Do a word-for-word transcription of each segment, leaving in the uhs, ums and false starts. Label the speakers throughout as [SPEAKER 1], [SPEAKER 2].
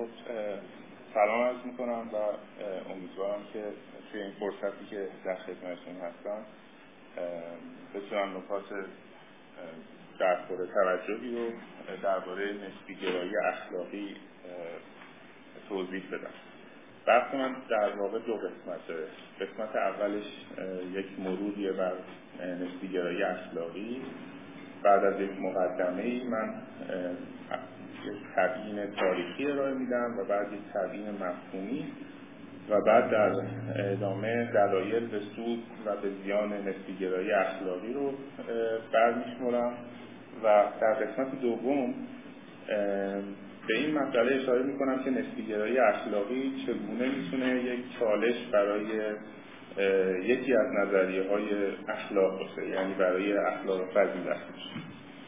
[SPEAKER 1] خب سلام عرض میکنم و امیدوارم که توی این فرصتی که در خدمتتون هستم بتونم نکات درباره توجهی رو درباره نسبی‌گرایی اخلاقی توضیح بدم. بحث من در واقع دو قسمت داره. قسمت اولش یک مروریه بر نسبی‌گرایی اخلاقی. بعد از یک مقدمه‌ای من یک تبیین تاریخی ارائه میدم و بعد یک تبیین مفهومی و بعد در ادامه دلایل به سود و به زیان نسبی‌گرایی اخلاقی رو برمی‌شمرم و در قسمت دوم به این مسئله اشاره میکنم که نسبی‌گرایی اخلاقی چگونه میتونه یک چالش برای یکی از نظریه‌های اخلاق باشه، یعنی برای اخلاق فضیلت باشه.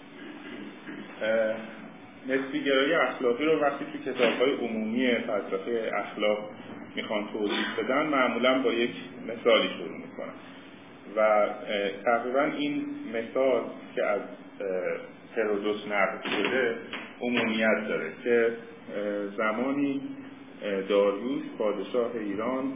[SPEAKER 1] نسبی‌گرایی اخلاقی رو وقتی تو کتاب‌های عمومی فلسفه اخلاق میخوان توضیح بدن معمولاً با یک مثالی شروع میکنن و تقریباً این مثال که از هرودوت نقل شده عمومیت داره که زمانی داریوش پادشاه ایران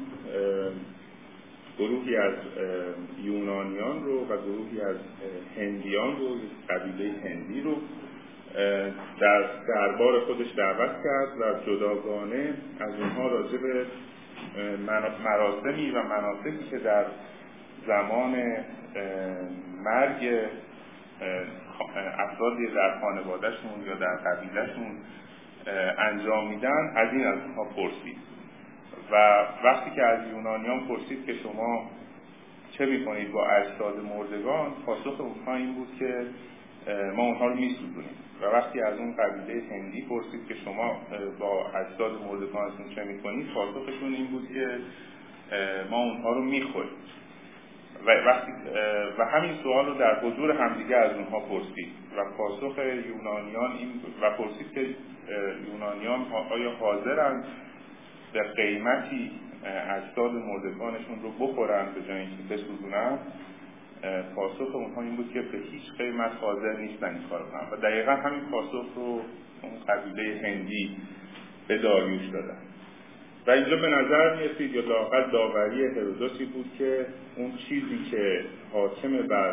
[SPEAKER 1] گروهی از یونانیان رو و گروهی از هندیان رو، قبیله هندی رو در دربار خودش دعوت کرد و جداگانه از اونها راجع به مراسمی و مناسکی که در زمان مرگ افرادی در خانوادهشون یا در قبیلهشون انجام میدن از این از اونها پرسید و وقتی که از یونانیان پرسید که شما چه میکنید با اجساد مردگان، پاسخ اونها این بود که ما اونها رو میسوزونیم و وقتی از اون قبیله هندی پرسید که شما با اجساد مردگانتون چه میکنید، پاسخشون این بود که ما اونها رو میخوریم و وقتی و همین سوال رو در حضور همدیگه از اونها پرسید و پاسخ یونانیان این و پرسید که یونانیان آیا حاضرند به قیمتی اجساد مردگانشون رو بخورن به جای اینکه بسوزونن. پاسخ اونها این بود که به هیچ قیمت حاضر نیستن این کارو کنن و دقیقا همین پاسخ رو اون قبیله هندی به داریوش دادن و اینجا به نظر میرسید یا لااقل داوری هرودوتی بود که اون چیزی که حاکم بر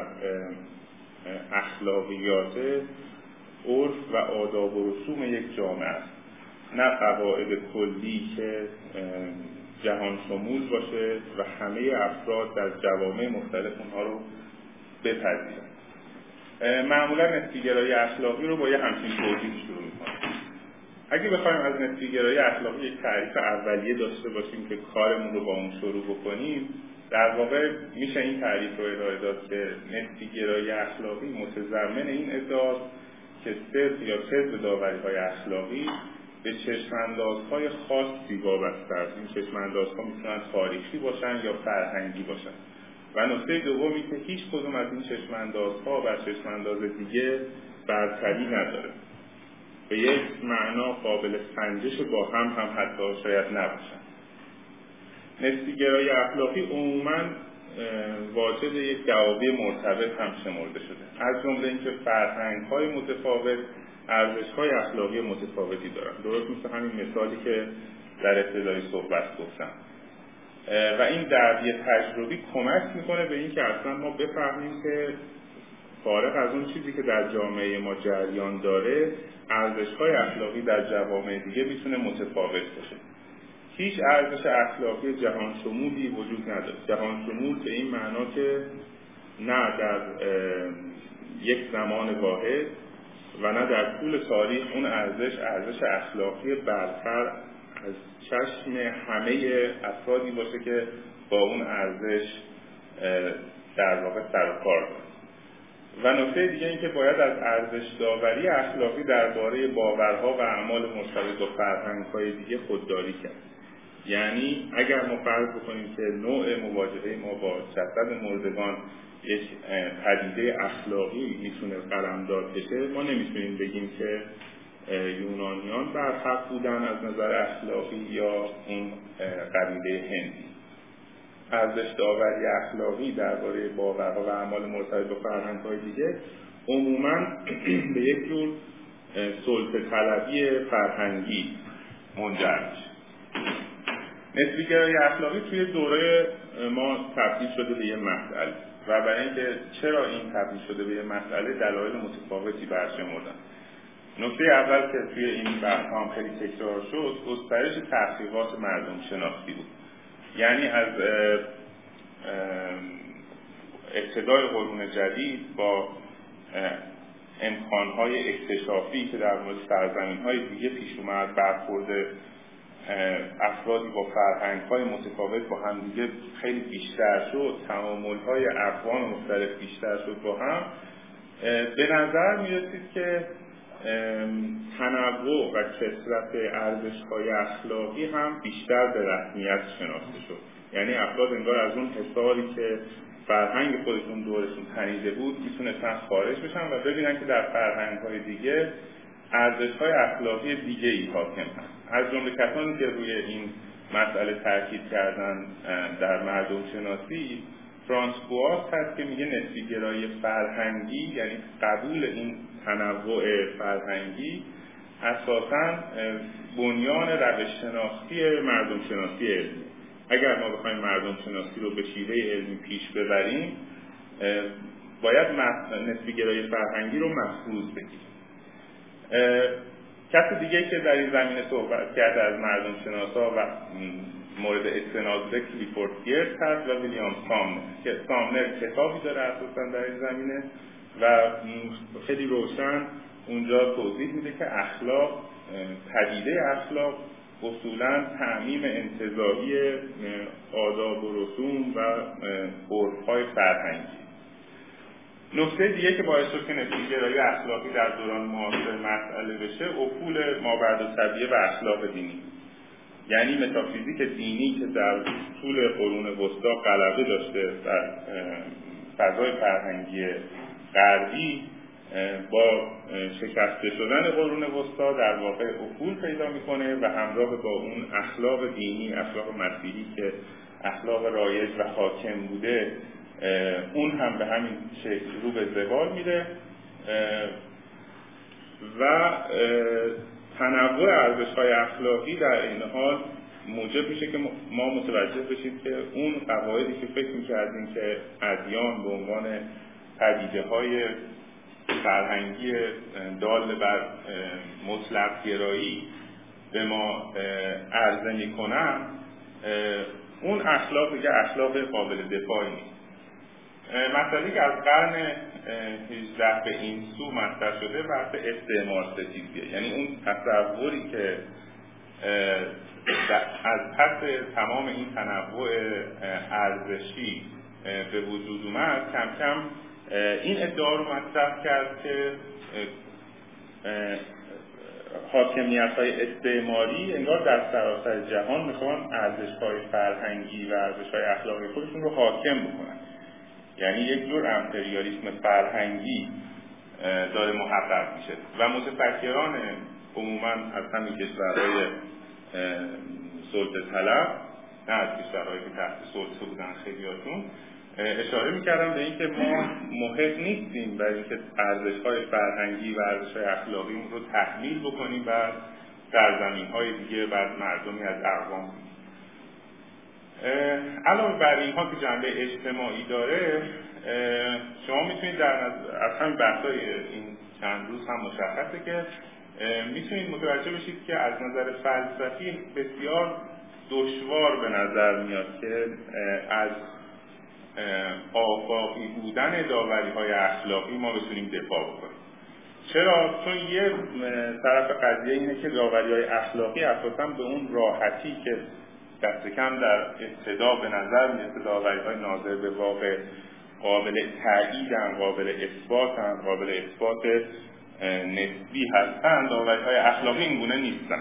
[SPEAKER 1] اخلاقیات عرف و آداب و رسوم یک جامعه است، نه قواعد کلی که جهان شمول باشه و همه افراد در جوامع مختلف اونها رو بپذیرن. معمولا نسبی‌گرایی اخلاقی رو با یه همچین توضیح شروع می‌کنیم. اگه بخوایم از نسبی‌گرایی اخلاقی یک تعریف اولیه داشته باشیم که کارمون رو با اون شروع بکنیم، در واقع میشه این تعریف رو ارائه داد که نسبی‌گرایی اخلاقی متضمن این ادعاست که صرف یا صرف داوری‌های اخلاقی به چشم‌اندازهای خاصی وابسته است. این چشم‌اندازها میتونن تاریخی باشن یا فرهنگی باشن و نکته دومی که هیچ کدوم از این چشم‌اندازها و چشم‌انداز دیگه برتری نداره، به یک معنا قابل سنجش با هم هم حتی شاید نباشن. نسبی‌گرایی اخلاقی عموماً واجد یک دعاوی مرتبط هم شمرده شده، از جمله اینکه فرهنگ‌های متفاوت ارزش‌های اخلاقی متفاوتی دارن، درست مثل همین مثالی که در ابتدای صحبت گفتم و این دعوی تجربی کمک میکنه به این که اصلا ما بفهمیم که فارغ از اون چیزی که در جامعه ما جریان داره، ارزش‌های اخلاقی در جوامع دیگه میتونه متفاوت باشه. هیچ ارزش اخلاقی جهان شمولی وجود نداره. جهان شمول به این معنا که نه در یک زمان واحد و نه در طول تاریخ اون ارزش ارزش اخلاقی برتر از چشم همه افرادی باشه که با اون ارزش در واقع سر و کار داره. و نکته دیگه این که باید از ارزش داوری اخلاقی درباره باورها و اعمال مرتبط با فرهنگ‌های دیگه خودداری کرد. یعنی اگر ما فرض بکنیم که نوع مواجهه ما با جسد مردگان یک پدیده اخلاقی میتونه قلمداد بشه، ما نمیتونیم بگیم که یونانیان برحق بودن از نظر اخلاقی یا اون قبیله هندی. ارزش داوری اخلاقی درباره باورها و اعمال مرتبط با فرهنگ‌های دیگه عموماً به یک جور سلطه طلبی فرهنگی منجر میشه. نسبی‌گرایی اخلاقی توی دوره ما تبدیل شده به یه مسئله و برای اینکه چرا این تبدیل شده به یه مسئله دلایل متفاوتی برشمردن. نکته اول که توی این بحث هم خیلی تکرار شد گسترش تحقیقات مردم شناختی بود. یعنی از ابتدای قرون جدید با امکانهای اکتشافی که در مورد سرزمین‌های دیگه پیش اومد، برخورد افرادی با فرهنگ‌های متفاوت با هم دیگه خیلی بیشتر شد، تعامل‌های اقوام مختلف بیشتر شد با هم، به نظر می‌رسید که تنوع و کثرت ارزش‌های اخلاقی هم بیشتر به رسمیت شناخته شد. یعنی افراد انگار از اون حصاری که فرهنگ خودشون دورشون تنیده بود میتونستن خارج بشن و ببینن که در فرهنگ‌های دیگه ارزش‌های اخلاقی دیگه‌ای حاکم هست. از جمله کسانی که روی این مسئله تاکید کردن در مردم شناسی فرانس بواس هست که میگه نسبی‌گرایی فرهنگی، یعنی قبول این تنوع فرهنگی، اساساً بنیان روش شناختی مردم شناسی علمی. اگر ما بخوایم مردم شناسی رو به شیوه علمی پیش ببریم باید نسبی‌گرایی فرهنگی رو مفروض بگیریم. کسی دیگه که در این زمینه صحبت کرده از مردم شناسا و مورد استناد کلیفورد گیرتس هست و ویلیام سامنر که سامنر کتابی داره اساساً در این زمینه و خیلی روشن اونجا توضیح میده که اخلاق، پدیده اخلاق اصولاً تعمیم انتزاعی آداب و رسوم و عرف‌های فرهنگی. نکته دیگه که باعث شد که نسبی‌گرایی اخلاقی در دوران معاصر مسئله بشه افول مابعدالطبیعه و اخلاق دینی. یعنی متافیزیک دینی که در طول قرون وسطا غلبه داشته در فضای فرهنگی غربی، با شکسته شدن قرون وسطا در واقع افول پیدا میکنه و همراه با اون اخلاق دینی، اخلاق مسیحی که اخلاق رایج و حاکم بوده، اون هم به همین شکل رو به زوال میره و تنوع ارزش‌های اخلاقی در این حال موجب میشه که ما متوجه بشیم که اون قواعدی که فکر می‌کردیم که ادیان به عنوان پدیده‌های فرهنگی دال بر مطلق گرایی به ما عرضه میکنن، اون اخلاق دیگه اخلاق قابل دفاعی نیست. مسئله که از قرن هجده به این سو مطرح شده بحث استعمار ستیزیه. یعنی اون تصوری که از پس تمام این تنوع ارزشی به وجود اومد کم کم این ادعا رو مطرح کرد که حاکمیت‌های استعماری انگار در سراسر جهان میخوان ارزش‌های فرهنگی و ارزش‌های اخلاقی خودشون رو حاکم بکنن. یعنی یک جور امپریالیسم فرهنگی داره محقق میشه و متفکران عموماً از همین کشورهای سلطه طلب، نه از کشورهایی که تحت سلطه بودن خیلیاتون، اشاره میکردم به اینکه ما محق نیستیم برای اینکه ارزش‌های فرهنگی و ارزش‌های اخلاقی رو تحمیل بکنیم بر سرزمین‌های دیگه بر مردمی از اقوام. علاوه بر اینها که جنبه اجتماعی داره، شما میتونید در از همین بحث‌های این چند روز هم مشخصه که میتونید متوجه بشید که از نظر فلسفی بسیار دشوار به نظر میاد که از آفاقی بودن داوری‌های اخلاقی ما بتونیم دفاع بکنیم. چرا؟ چون یه طرف قضیه اینه که داوری‌های اخلاقی اساساً به اون راحتی که دست کم در ابتدا به نظر میاد داوری‌های ناظر به واقع قابل تأییدن، قابل اثباتن، قابل اثبات نسبی هستن، داوری‌های اخلاقی این گونه نیستن.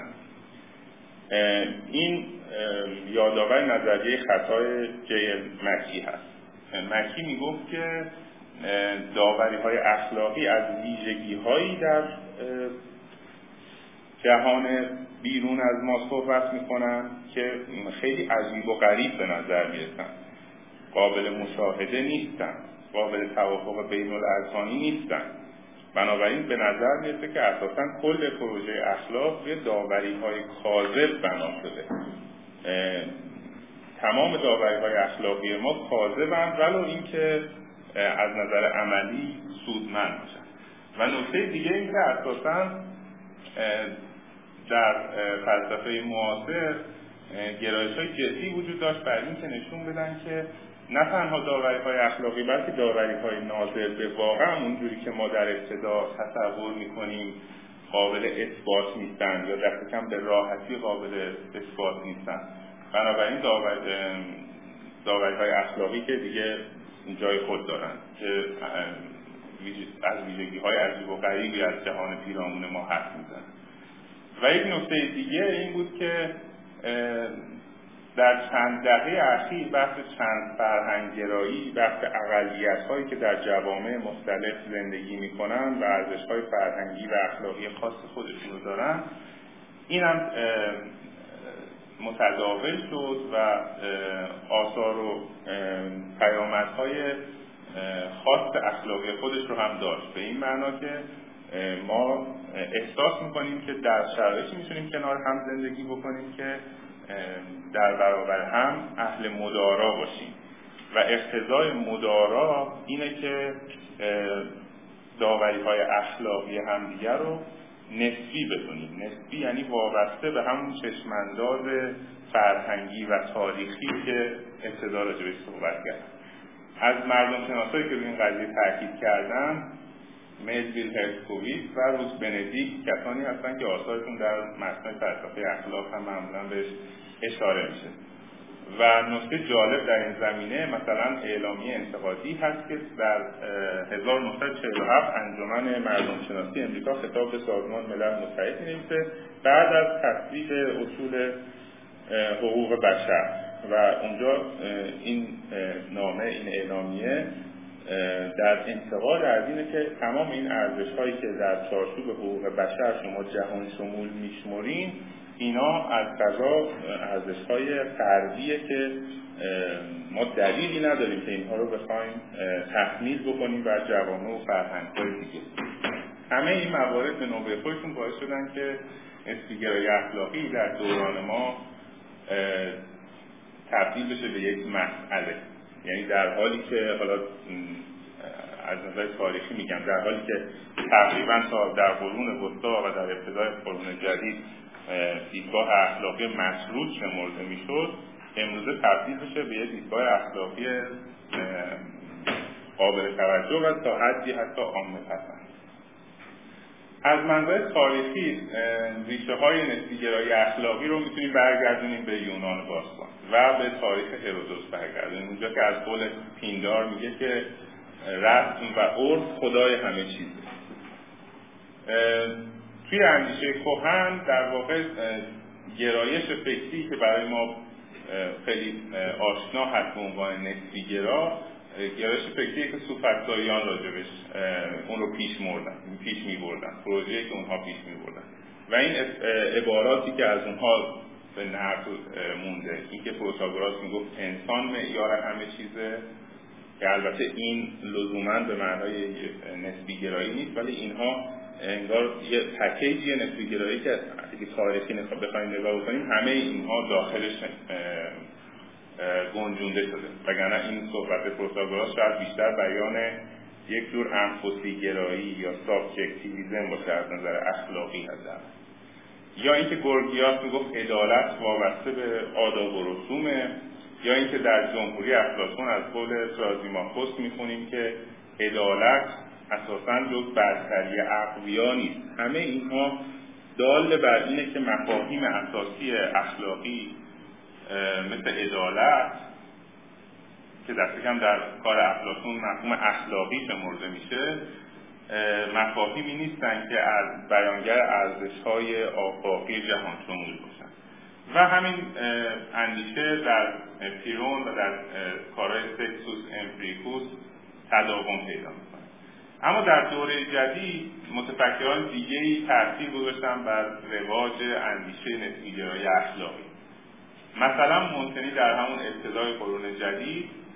[SPEAKER 1] این یادآور نظریه خطای جی مکی هست. مکی میگفت که داوری‌های اخلاقی از ویژگی‌هایی در جهان بیرون از ما صحبت میکنن که خیلی عجیب و غریب به نظر میرسن، قابل مشاهده نیستن، قابل توافق بین الاذهانی نیستن بنابراین به نظر میرسه که اساساً کل پروژه اخلاق روی داوری‌های کاذب بنا شده. تمام داوری‌های اخلاقی ما کاذبند ولو اینکه از نظر عملی سودمند باشن. و نکته دیگه این که اساساً در فلسفه معاصر گرایش‌های جدی وجود داشت بر این که نشون بدن که نه تنها داوری‌های اخلاقی بلکه داوری‌های ناظر به واقع اونجوری که ما در ابتدا تصور می‌کنیم قابل اثبات نیستن یا دست کم به راحتی قابل اثبات نیستن. بنابراین داوری‌های اخلاقی که دیگه جای خود دارن که از ویژگی‌های عجیب و غریبی از جهان پیرامون ما حرف می‌زنن. و یک نکته دیگه این بود که در چند دهه اخیر بحث چند فرهنگ‌گرایی، بحث اقلیت‌هایی که در جوامع مختلف زندگی می‌کنن و ارزش‌های فرهنگی و اخلاقی خاص خودشون رو دارن، این هم متداول شد و آثار و پیامدهای خاص اخلاقی خودش رو هم داشت. به این معنا که ما احساس می‌کنیم که در شرایطی می‌تونیم کنار هم زندگی بکنیم که در برابر هم اهل مدارا باشیم و اقتضای مدارا اینه که داوری‌های اخلاقی همدیگر رو نسبی بدونیم. نسبی یعنی وابسته به همون چشمانداز فرهنگی و تاریخی که ابتدا راجعش صحبت کردم. از مردم شناسایی که روی این قضیه تاکید کردن ملویل هرسکوویچ و روز بندیکت کسانی هستن که آثارشون در متن فلسفه اخلاق هم معمولا بهش اشاره میشه. و نکته جالب در این زمینه مثلا اعلامیه انتقادی هست که در هزار و نهصد و چهل و هفت انجمن مردم شناسی امریکا خطاب به سازمان ملل متحد می‌نویسه بعد از تصویب اصول حقوق بشر و اونجا این نامه این اعلامیه در انتقاد از اینه که تمام این ارزش‌هایی که در چارچوب حقوق بشر شما جهان شمول میشمرین اینا از قضا ارزش‌های فردیه که ما دلیلی نداریم که اینها رو بخوایم تحمیل بکنیم بر جوامع و فرهنگ‌های دیگه. همه این موارد به نوبه خودشون باعث شدن که نسبی‌گرایی اخلاقی در دوران ما تبدیل بشه به یک مسئله. یعنی در حالی که حالا از نظر تاریخی میگم در حالی که تقریبا تا در قرون وسطا و در ابتدای قرون جدید دیدگاه اخلاقی مشروط شمرده میشد، امروزه تبدیل بشه به یک دیدگاه اخلاقی قابل توجه و تا حدی حتی عامه پسند. از منظر تاریخی ریشه های نسبی‌گرایی اخلاقی رو میتونیم برگردونیم به یونان باستان و به تاریخ هرودوت برگردونیم. اونجا که از قول پیندار میگه که رسم و عرف خدای همه چیزه. توی اندیشه کهن در واقع گرایش فکری که برای ما خیلی آشنا هست به عنوان نسبی‌گرا، گرایش فکری که سوفسطائیان راجبش اون رو پیش موردن پیش می‌بردن، پروژه‌ای که اونها پیش می‌بردن و این عباراتی که از اونها به نقل مونده، این که پروتاگوراس میگفت انسان معیار همه چیزه، که البته این لزوماً به معنای نسبی‌گرایی نیست، ولی اینها انگار یه پکیجی نسبی‌گرایی که اگه تاریخی بخوایم نگاه بکنیم همه اینها داخلش گنجونده شده. وگرنه این صحبت پروتاگوراس شاید بیشتر بیان یک جور انفسی گرایی یا سابجکتیویسم باشه از نظر اخلاقی حداقل. یا اینکه گورگیاس میگفت عدالت وابسته به آداب و رسومه، یا اینکه در جمهوری افلاطون از قول ترازیماخوس میخونیم که عدالت اساساً جز برتری اقویا نیست. همه اینها دال بر اینه که مفاهیم اساسی اخلاقی مثل عدالت که دست کم در کار افلاطون مفهوم اخلاقی شمرده میشه، مفاهیمی نیستن که از بیانگر ارزش‌های آفاقی جهان شمول باشن. و همین اندیشه در پیرون و در کارهای سکسوس امپریکوس تداوم پیدا میکنه. اما در دوره جدید متفکران دیگه‌ای تاثیر گذاشتن بر رواج اندیشه نسبی‌گرایی اخلاقی. مثلا مونتنی در همون ابتدای قرون جدید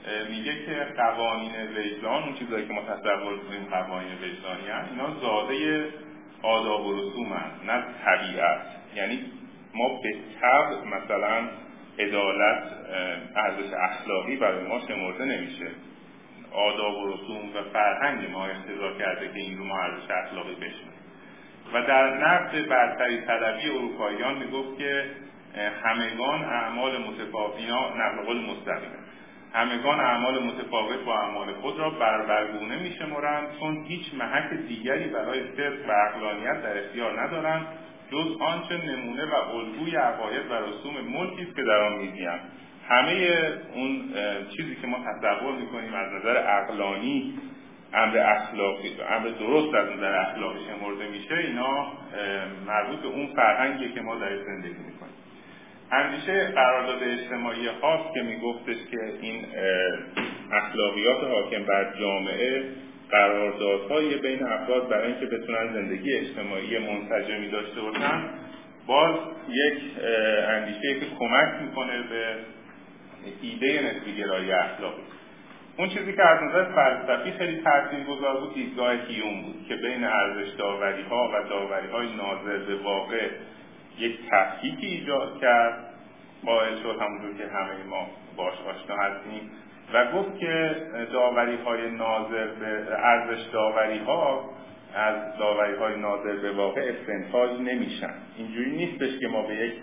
[SPEAKER 1] میگه که قوانین وجدان، اون چیزایی که ما تصور می‌کنیم قوانین وجدانی هستند، اینا زاده آداب و رسوم هست، نه طبیعت. یعنی ما به طبع مثلا عدالت ارزش اخلاقی برای ما شمرده نمیشه. آداب و رسوم و فرهنگ ما اقتضا کرده که این رو ما ارزش اخلاقی بشناسیم. و در نقد برتری طلبی اروپاییان میگفت که همگان اعمال متفاوت، نقل قول مستقیمه، همگان اعمال متفاوت با اعمال خود را بربرگونه میشمرند، چون هیچ محک دیگری برای صدق و عقلانیت در اختیار ندارند جز آنچه نمونه و الگوی عقاید و رسوم ملکی است که در آن می‌زیند. همه اون چیزی که ما تصور میکنیم از نظر عقلانی امر اخلاقی، امر درست از نظر اخلاقی شمرده میشه، اینا مربوط به اون فرهنگی که ما در زندگی میکنیم. اندیشه قرارداد اجتماعی خاص که میگفتش که این اخلاقیات حاکم بر جامعه قراردادهای بین افراد برای اینکه بتونن زندگی اجتماعی منسجمی داشته باشن، باز یک اندیشه که کمک میکنه به ایده نسبی‌گرایی اخلاقی. اون چیزی که از نظر فلسفی خیلی تاثیرگذار بود دیدگاه هیوم بود که بین ارزش داوری‌ها و داوری‌های ناظر به واقع یک تفکیکی ایجاد کرد، قائل شد همونجور که همه ما باش آشنا هستیم و گفت که داوری‌های ناظر به ارزش داوری‌ها از داوری‌های ناظر به واقع استنتاج نمیشن. اینجوری نیستش که ما به یک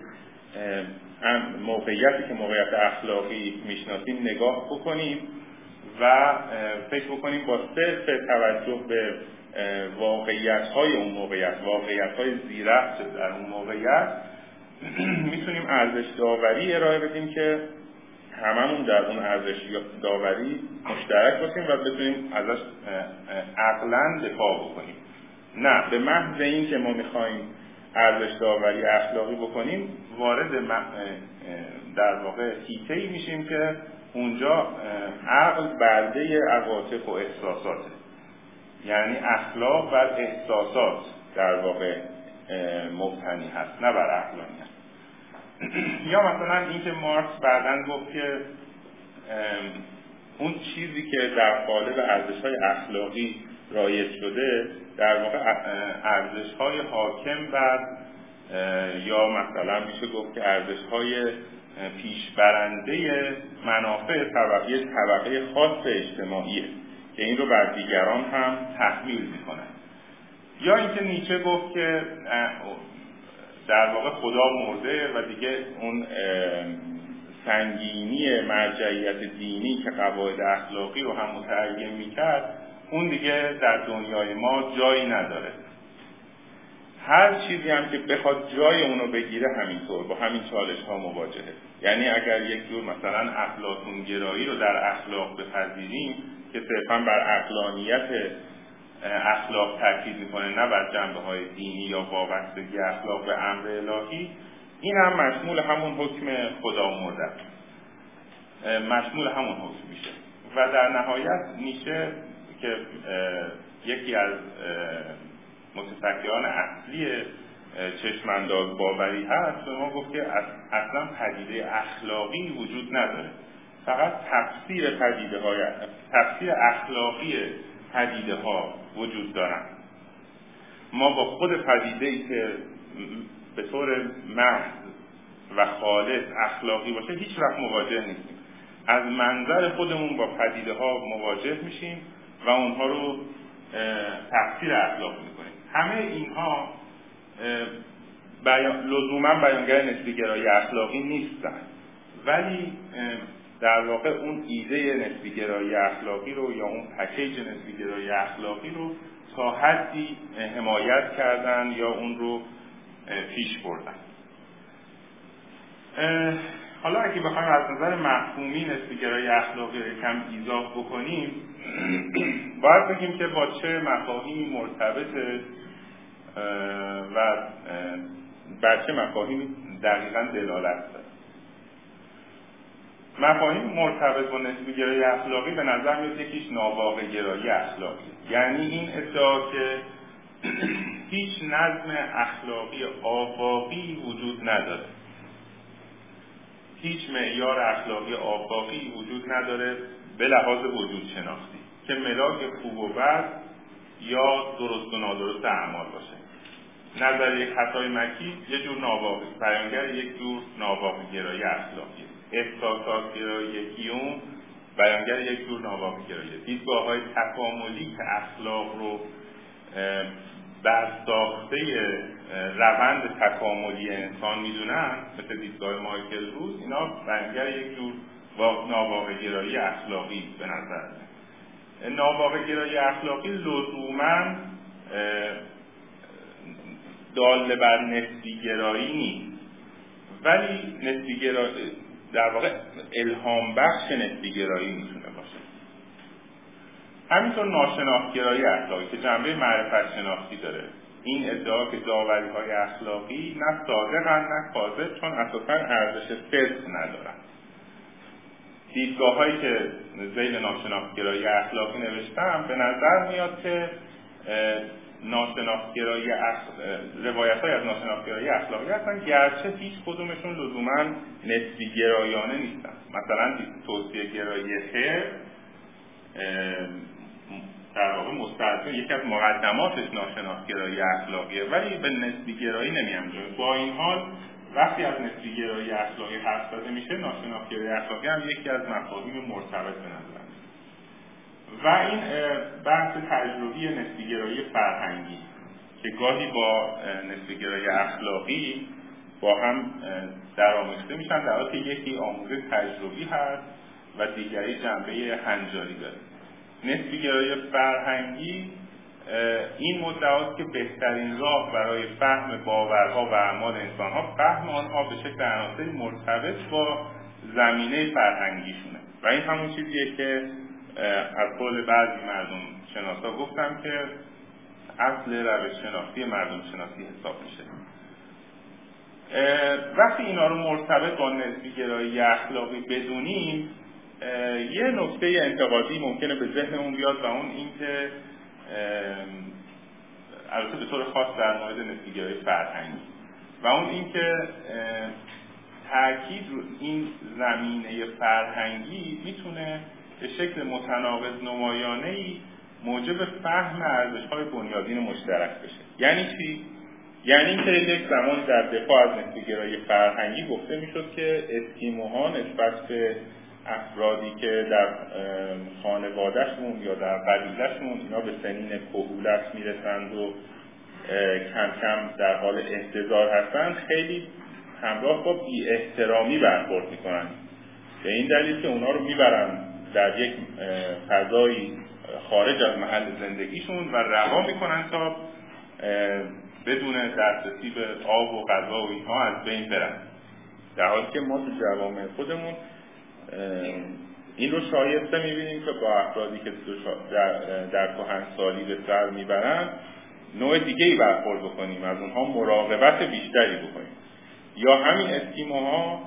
[SPEAKER 1] موقعیتی که موقعیت اخلاقی میشناسیم نگاه بکنیم و فکر بکنیم با صرف توجه به واقعیت‌های اون موقعیت، واقعیت‌های زیرخش در اون موقعیت میتونیم ارزش داوری ارائه بدیم که هممون در اون ارزش داوری مشترک باشیم و بتونیم ازش عقلاً دفاع بکنیم. نه، به محض این که ما میخوایم ارزش داوری اخلاقی بکنیم وارد در واقع حیطه‌ای میشیم که اونجا عقل برده عواطف و احساساته، یعنی اخلاق بر احساسات در واقع مبتنی هست نه بر عقلانیت. یا مثلا اینکه مارکس بعداً گفت که اون چیزی که در قالب ارزش‌های اخلاقی رایج شده در واقع ارزش‌های حاکم بر یا مثلا میشه گفت که ارزش‌های پیشبرنده منافع طبقه طبقه خاص اجتماعیه که این رو بر دیگران هم تحمیل میکنن. یا اینکه نیچه گفت که در واقع خدا مرده و دیگه اون سنگینی مرجعیت دینی که قواعد اخلاقی رو هم متعین میکرد اون دیگه در دنیای ما جایی نداره. هر چیزی هم که بخواد جای اونو بگیره همینطور با همین چالش ها مواجهه. یعنی اگر یک جور مثلا افلاطون گرایی رو در اخلاق بپذیریم که صرفا بر عقلانیت اخلاق تاکید میکنه نه بر جنبه های دینی یا وابستگی اخلاق به امر الهی، این هم مشمول همون حکم خدا مرده مشمول همون حکم میشه. و در نهایت نیچه که یکی از متفکران اصلی چشمانداز باوری هست به ما گفت که اصلا پدیده اخلاقی وجود نداره، فقط تفسیر پدیده های تفسیر اخلاقی پدیده ها وجود دارن. ما با خود پدیده‌ای که به طور محض و خالص اخلاقی باشه هیچ وقت مواجه نیستیم. از منظر خودمون با پدیده ها مواجه میشیم و اونها رو تفسیر اخلاقی میکنیم. همه اینها بیان لزوما بیانگر نسبی‌گرایی اخلاقی نیستن، ولی در واقع اون ایده نسبی‌گرایی اخلاقی رو یا اون پکیج نسبی‌گرایی اخلاقی رو تا حدی حمایت کردن یا اون رو پیش بردن. حالا اگه بخوایم از نظر مفهومی نسبی‌گرایی اخلاقی رو کم ایضاح بکنیم باید بگیم که با چه مفاهیمی مرتبطه و بر چه مفاهیمی دقیقاً دلالت داره. مفاهیم مرتبط با نسبی‌گرایی اخلاقی به نظر میاد یکیش ناواقع گرایی اخلاقی، یعنی این ادعا که هیچ نظم اخلاقی آفاقی وجود نداره، هیچ معیار اخلاقی آفاقی وجود نداره به لحاظ وجود شناختی که ملاک خوب و بد یا درست و نادرست اعمال باشه. نظریه خطای مکی یه جور ناواقع بیانگر یک جور ناواقع گرایی اخلاقی، احساسات گرایی هیوم بیانگر یک جور ناواقع گرایی. دیدگاه‌های تکاملی که اخلاق رو بر ساخته روند تکاملی انسان میدونن، مثل دیدگاه مایکل روز، اینا بیانگر یک جور ناواقع گرایی اخلاقی به نظر میاد. ناواقع گرایی اخلاقی لزوماً دال بر نسبی گرایی نیست، ولی نسبی گرایی در واقع الهام بخش نسبی گرایی میتونه باشه. همینطور ناشناختگرایی اخلاقی که جنبه معرفت شناختی داره. این ادعا که داوری‌های اخلاقی نه صادقن نه کاذب، چون اساساً ارزش صدق ندارن. دیدگاه‌هایی که ذیل ناشناختگرایی اخلاقی نوشتم به نظر میاد که ناشناختگرایی روایت‌های از ناشناختگرایی اخلاقی هستن، گرچه هیچ کدومشون لزوماً نسبی گرایانه نیستن. مثلا توصیه گرایی خیر در واقع مستلزم یکی از مقدماتش ناشناختگرایی اخلاقیه، ولی به نسبی گرایی نمی‌انجامه. با این حال وقتی از نسبی گرایی اخلاقی حرف زده میشه، ناشناختگرایی اخلاقی هم یکی از مفاهیم مرتبط به نظر میاد. و این بحث تجربی نسبی گرایی فرهنگی که گاهی با نسبی گرایی اخلاقی با هم درآمیخته میشن، در حالی که یکی آموزه تجربی هست و دیگری جنبه هنجاری داره. نسبی گرایی فرهنگی این مدعاست که بهترین راه برای فهم باورها و اعمال انسان‌ها فهم آنها به شکل عناصری مرتبط با زمینه فرهنگیشونه و این همون چیزیه که از قول بعضی مردم شناسا گفتم که اصل روش شناختی مردم شناسی حساب میشه. وقتی اینا رو مرتبط با نسبی گرایی اخلاقی بدونیم، یه نکته انتقادی ممکنه به ذهنمون بیاد و اون این که البته به طور خاص در مورد نسبی گرایی فرهنگی و اون این که تأکید رو این زمینه فرهنگی میتونه به شکل متناقض نمایانه‌ای موجب فهم ارزش‌های بنیادین مشترک بشه. یعنی چی؟ یعنی اینکه یک زمانی در دفاع از نسبی گرایی فرهنگی گفته میشد که اسکیموها نسبت به افرادی که در خانواده‌شون یا در قبیله‌شون اینا به سنین کهولت میرسند و کم کم در حال احتضار هستند، خیلی همراه با بی احترامی برخورد میکنن. به این دلیل که اونا رو میبرن در یک فضایی خارج از محل زندگیشون و رها میکنن تا بدون دسترسی به آب و غذا و اینها از بین برن، در حالی که ما تو جوامع خودمون این رو شایسته میبینیم که با افرادی که در, در کهنسالی به سر میبرن نوع دیگه ای برخورد بکنیم، از اونها مراقبت بیشتری بکنیم. یا همین اسکیموها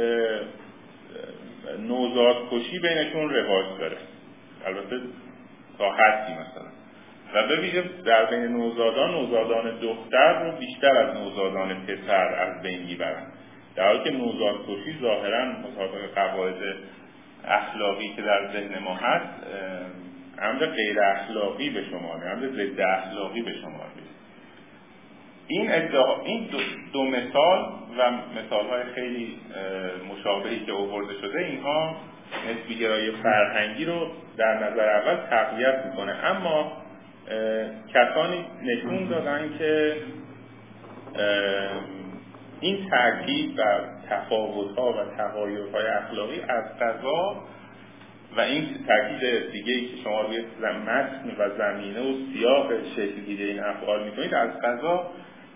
[SPEAKER 1] نوزاد کشی بینشون رواج داره، البته تا حدی مثلا، و به ویژه در بین نوزادان نوزادان دختر رو بیشتر از نوزادان پسر از بین میبرن، در حالی که نوزاد کشی ظاهرا مطابق قواعد اخلاقی که در ذهن ما هست امر غیر اخلاقی به شماره، امر ضد اخلاقی به شماره. این ادعا این دو, دو مثال و مثال‌های خیلی مشابهی که آورده شده، اینها نسبی گرایی فرهنگی رو در نظر اول تقویت میکنه، اما کسانی نشون دادن که این تاکید بر تفاوت‌ها و تغایرهای اخلاقی از قضا و این تاکید دیگه‌ای که شما روی متن و زمینه و سیاق شکل‌گیری این افعال می‌کنید از قضا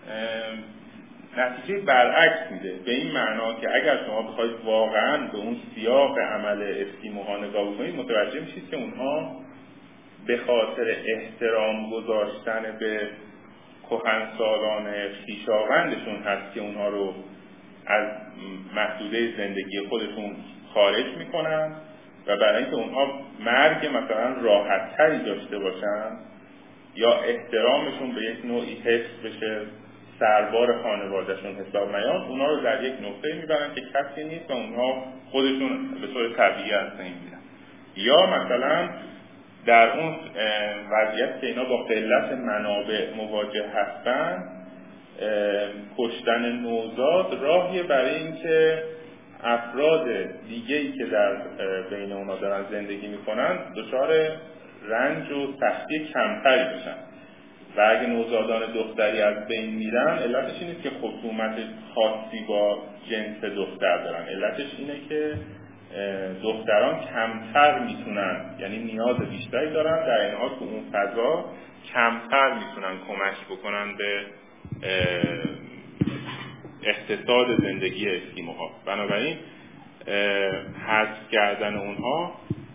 [SPEAKER 1] نتیجه برعکس میده، به این معنا که اگر شما بخواید واقعاً به اون سیاق عمل اسکیموها نگاه کنید، متوجه میشید که اونها به خاطر احترام گذاشتن به کهنسالان خویشاوندشون هست که اونها رو از محدوده زندگی خودشون خارج میکنن و برای اینکه اونها مرگ مثلا راحت تری داشته باشن یا احترامشون به یک نوعی حفظ بشه، سربار خانوادهشون حساب نیاد، اونها رو در یک نقطه میبرن که کسی نیست و اونها خودشون به طور طبیعی از بین میرن. یا مثلا در اون وضعیت که اینا با قلت منابع مواجه هستن، کشتن نوزاد راهیه برای اینکه افراد دیگه‌ای که در بین اونا دارن زندگی میکنن دچار رنج و سختی کمتری بشن. و اگه نوزادان دختری از بین میرن، علتش اینه که خصومت خاصی با جنس دختر دارن. علتش اینه که دختران کمتر میتونن، یعنی نیاز بیشتری دارن، در این حال تو اون فضا کمتر میتونن کمک بکنن به اقتصاد زندگی اسکیموها. بنابراین حذف کردن اونها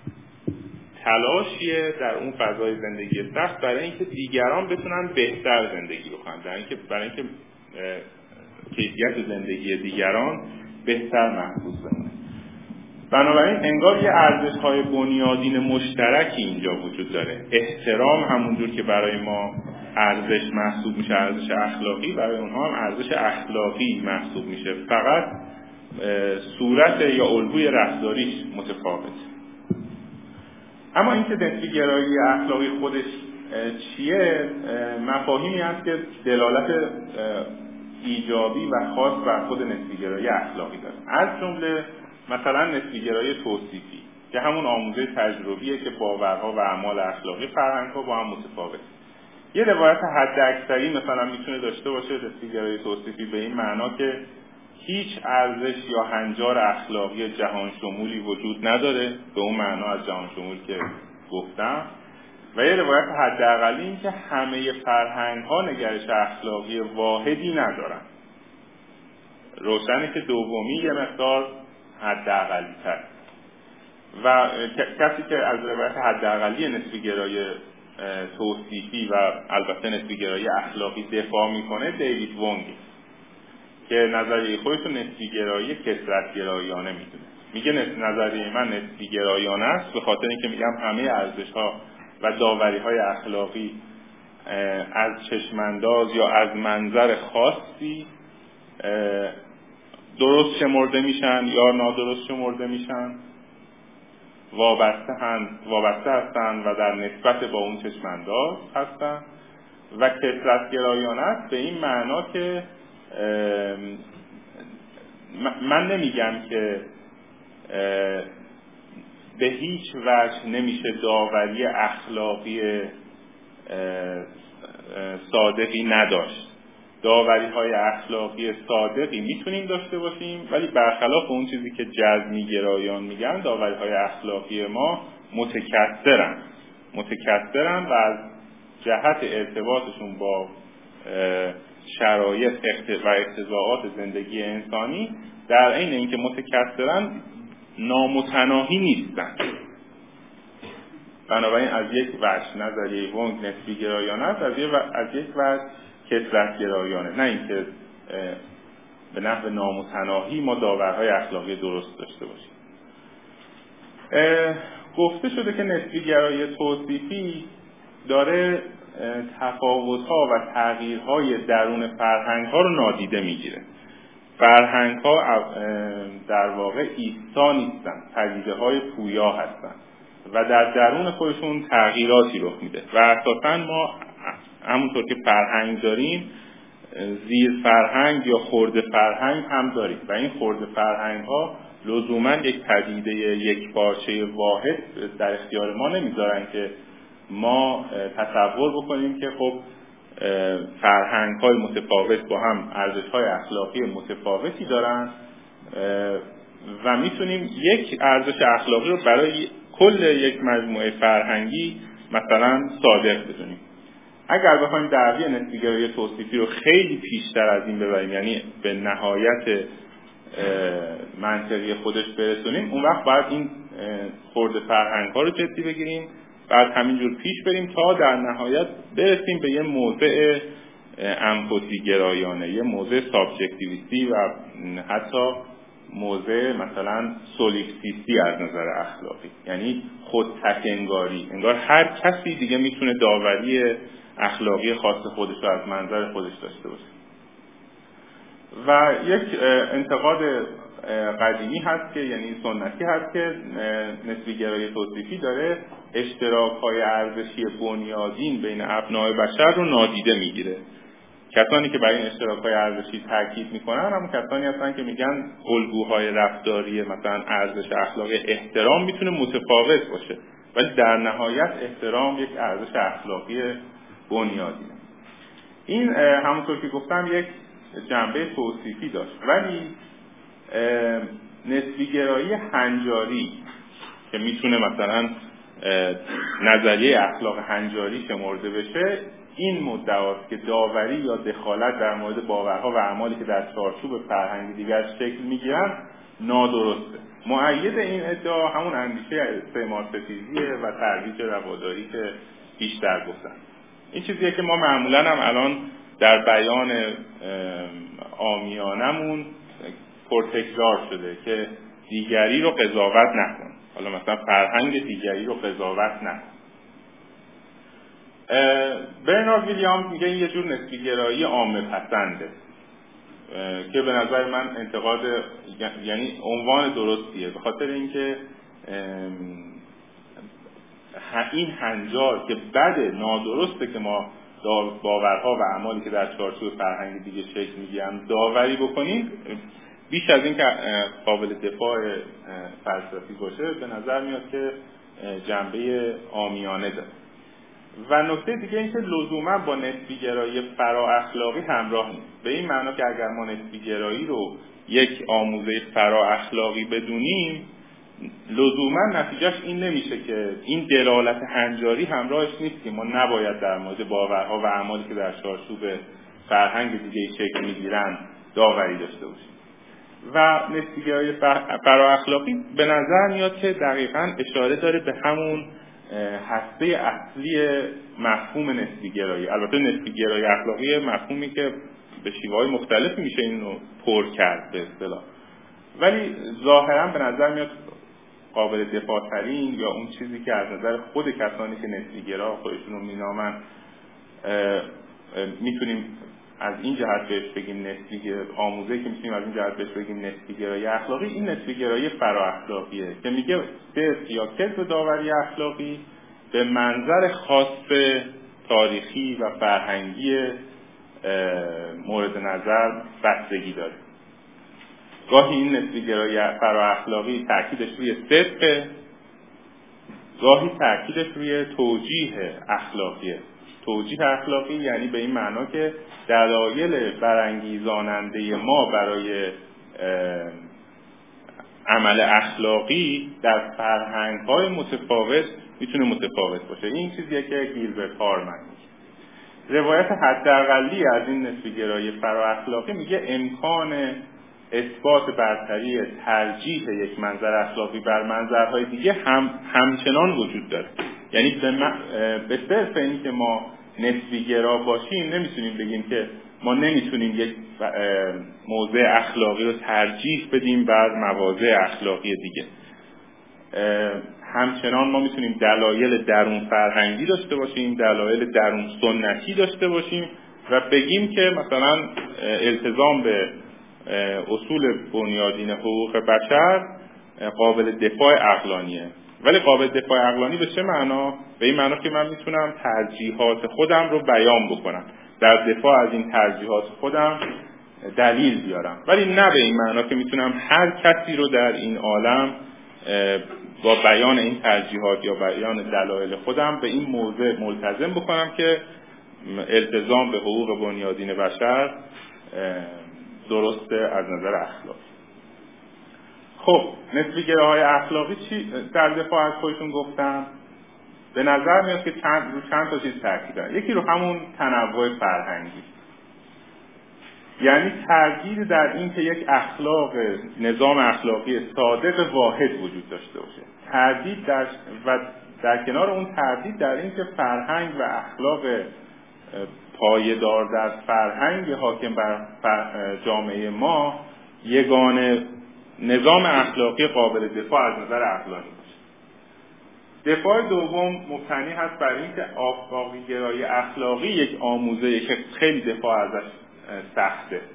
[SPEAKER 1] تلاشیه در اون فضای زندگی سخت برای اینکه دیگران بتونن بهتر زندگی بکنن، برای اینکه برای اینکه کیفیت زندگی دیگران بهتر محفوظ بمونه. بنابراین انگار یه ارزش‌های بنیادین مشترکی اینجا وجود داره. احترام همونجور که برای ما ارزش محسوب میشه، ارزش اخلاقی، برای اونها هم ارزش اخلاقی محسوب میشه، فقط صورت یا الگوی رفتاریش متفاوته. اما اینکه نسبی‌گرایی اخلاقی خودش چیه، مفاهیمی هست که دلالت ایجابی و خاص بر خود نسبی‌گرایی اخلاقی داره. از جمله مثلا نسبی‌گرایی توصیفی که همون آموزه تجربیه که باورها و اعمال اخلاقی فرهنگ‌ها با هم متفاوته. یه روایت حداکثری مثلا میتونه داشته باشه نسبی‌گرایی توصیفی به این معنا که هیچ ارزش یا هنجار اخلاقی جهان شمولی وجود نداره، به اون معنا از جهان شمول که گفتم. و یه روایت حداقلی این که همه فرهنگ‌ها نگرش اخلاقی واحدی ندارن. روشنه که دومی یه مقدار حداقلی تر. و کسی که از روایت حداقلی نسبی‌گرایی توصیفی و البته نسبی‌گرایی اخلاقی دفاع میکنه دیوید وونگ، که نظریه خودش رو نسبی‌گرایی کثرت‌گرایانه میدونه. میگه نظریه من نسبی‌گرایانه است به خاطر اینکه میگم همه ارزش‌ها و داوری‌های اخلاقی از چشمانداز یا از منظر خاصی درست شمرده میشن یا نادرست شمرده میشن، وابسته هستند وابسته هستند و در نسبت با اون چشمانداز هستند. و کثرت‌گرایانه است به این معنا که من نمیگم که به هیچ وجه نمیشه داوری اخلاقی صادقی نداشت. داوری های اخلاقی صادقی میتونیم داشته باشیم، ولی برخلاف اون چیزی که جزمی گرایان میگن، داوری های اخلاقی ما متکثرن متکثرن و از جهت ارتباطشون با شرایط و اقتضاعات زندگی انسانی در عین اینکه متکثرن نامتناهی نیستن. بنابراین از یک وجه نظریه وونگ نسبی گرایانه است، از یک وجه کثرت گرایانه، نه اینکه به نحو نامتناهی ما داورهای اخلاقی درست داشته باشیم. گفته شده که نسبی گرایی توصیفی داره تفاوت‌ها و تغییرهای درون فرهنگ‌ها رو نادیده میگیره. فرهنگ‌ها در واقع ایستا نیستن، پدیده‌های پویا هستن و در درون خودشون تغییراتی رخ میده و اساساً ما همونطور که فرهنگ داریم زیر فرهنگ یا خرد فرهنگ هم داریم و این خرد فرهنگ‌ها لزوماً یک پدیده یک پارچه واحد در اختیار ما نمیذارن که ما تصور بکنیم که خب فرهنگ‌های متفاوت با هم ارزش‌های اخلاقی متفاوتی دارن و میتونیم یک ارزش اخلاقی رو برای کل یک مجموعه فرهنگی مثلا صادق بدونیم. اگر بخوایم دعوی نسبی‌گرایی توصیفی رو خیلی پیشتر از این ببریم، یعنی به نهایت منطقی خودش برسونیم، اون وقت باید این خرد فرهنگ‌ها رو جدی بگیریم، بعد همینجور پیش بریم تا در نهایت برسیم به یه موضع امپاتی گرایانه، یه موضع سابجکتیویستی و حتی موضع مثلا سولیپسیستی از نظر اخلاقی، یعنی خودتک‌انگاری، انگار هر کسی دیگه میتونه داوری اخلاقی خاص خودش رو از منظر خودش داشته باشه. و یک انتقاد قدیمی هست که یعنی سنتی هست که نسبی گرایی توصیفی داره اشتراک‌های ارزشی بنیادین بین ابناء بشر رو نادیده میگیره. کسانی که برای این اشتراک‌های ارزشی تاکید میکنن هم کسانی هستن که میگن الگوهای رفتاری مثلا ارزش اخلاقی احترام میتونه متفاوت باشه، ولی در نهایت احترام یک ارزش اخلاقی بنیادینه. این همونطور که گفتم یک جنبه توصیفی داشت، ولی نسبی گرایی هنجاری که میتونه مثلا نظریه اخلاق هنجاری شمرده بشه، این مدعاست که داوری یا دخالت در مورد باورها و اعمالی که در چارچوب فرهنگ دیگر شکل میگیرن نادرسته. مؤید این ادعا همون اندیشه استعمارستیزیه و ترویج رواداری که بیشتر گفتن. این چیزیه که ما معمولا هم الان در بیان عامیانمون پرتکرار شده که دیگری رو قضاوت نکن. حالا مثلا فرهنگ دیگری رو قضاوت نکن. برنارد ویلیامز میگه این یه جور نسبی گرایی عامه پسنده که به نظر من انتقاد یعنی عنوان درستیه، به خاطر اینکه این هنجار که بده، نادرسته که ما باورها و اعمالی که در چارچوب فرهنگ دیگه شکل میگیرن داوری بکنیم، بیش از این که قابل دفاع فلسفی باشه به نظر میاد که جنبه عامیانه داره. و نکته دیگه این که لزوما با نسبی گرایی فرا اخلاقی همراه نیست، به این معنا که اگر ما نسبی گرایی رو یک آموزه فرا اخلاقی بدونیم، لزوما نتیجهش این نمیشه که این دلالت هنجاری همراهش نیست که ما نباید در مورد باورها و اعمالی که در چارچوب فرهنگ دیگه شکل میگیرن داوری داشته باشیم. و نسبی گرایی فرا اخلاقی به نظر میاد که دقیقاً اشاره داره به همون هسته اصلی مفهوم نسبی گرایی. البته نسبی گرایی اخلاقی مفهومی که به شیوه‌های مختلفی میشه اینو پر کرد به اصطلاح، ولی ظاهراً به نظر میاد قابل دفاع ترین یا اون چیزی که از نظر خود کسانی که نسبی گرا خودشون رو مینامن میتونیم از این جهت بهش بگیم نسبی گرایی، آموزه‌ای که میتونیم از این جهت بهش بگیم نسبی گرایی اخلاقی، این نسبی گرایی فرا اخلاقیه که میگه صدق یا کذب داوری اخلاقی به منظر خاص تاریخی و فرهنگی مورد نظر بستگی داره. گاهی این نسبی گرایی فرا اخلاقی تأکیدش روی صدق، گاهی تأکیدش روی توجیه اخلاقیه. توجیه اخلاقی یعنی به این معنا که دلایل برانگیزاننده ما برای عمل اخلاقی در فرهنگ‌های متفاوت میتونه متفاوت باشه. این چیزیه که گیلبرت هارمن میگه. روایت حداقلی از این نسبی گرایی فرا اخلاقی میگه امکان اثبات برتری ترجیح یک منظر اخلاقی بر منظرهای دیگه هم همچنان وجود داره. یعنی به, م... به صرف این که ما نسبی گرا باشیم نمیتونیم بگیم که ما نمیتونیم یک موضع اخلاقی رو ترجیح بدیم بر مواضع اخلاقی دیگه. همچنان ما میتونیم دلایل درون فرهنگی داشته باشیم، دلایل درون سنتی داشته باشیم و بگیم که مثلا التزام به اصول بنیادین حقوق بشر قابل دفاع عقلانیه. ولی قابل دفاع عقلانی به چه معنا؟ به این معنا که من میتونم ترجیحات خودم رو بیان بکنم، در دفاع از این ترجیحات خودم دلیل بیارم، ولی نه به این معنا که میتونم هر کسی رو در این عالم با بیان این ترجیحات یا بیان دلایل خودم به این موضع ملتزم بکنم که التزام به حقوق بنیادین بشر درسته از نظر اخلاقی. خب نسبی گراهای اخلاقی چی در دفاع از خودشون گفتن؟ به نظر میاد که چند رو چند تا چیز تاکید دارن. یکی رو همون تنوع فرهنگی، یعنی تاکید در این که یک اخلاق نظام اخلاقی صادق واحد وجود داشته باشه. تردید در و در کنار اون تردید در این که فرهنگ و اخلاق پایدار در فرهنگ حاکم بر جامعه ما یگانه نظام اخلاقی قابل دفاع از نظر عقلانی باشه. دفاع دوم مبتنی هست بر این که آفاقی گرایی اخلاقی یک آموزه که خیلی دفاع ازش سخته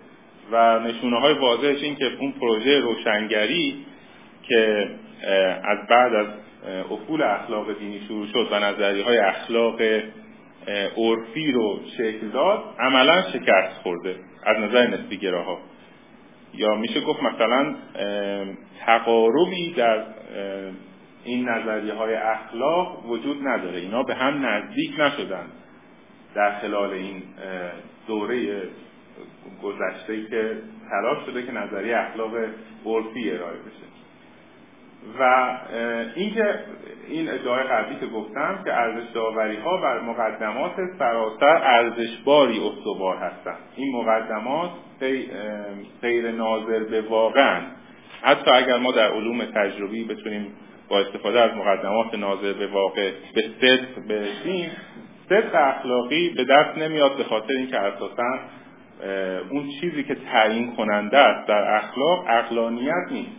[SPEAKER 1] و نشونه های واضحش این که اون پروژه روشنگری که از بعد از افول اخلاق دینی شروع شد و نظریه های اخلاق عرفی رو شکل داد، عملا شکست خورده از نظر نسبی‌گراها. یا میشه گفت مثلا تقاربی در این نظریه های اخلاق وجود نداره، اینا به هم نزدیک نشدن در خلال این دوره گذشته که تلاش شده که نظریه اخلاق عرفی ارائه بشه. و اینکه این ادعای قبلی که گفتم که ارزش داوری ها بر مقدمات سراسر ارزشباری استوار هستند، این مقدمات غیر ناظر به واقع، حتی اگر ما در علوم تجربی بتونیم با استفاده از مقدمات ناظر به واقع به صدق برسیم، صدق اخلاقی به دست نمیاد، به خاطر اینکه اساساً اون چیزی که تعیین کننده است در اخلاق عقلانیت نیست،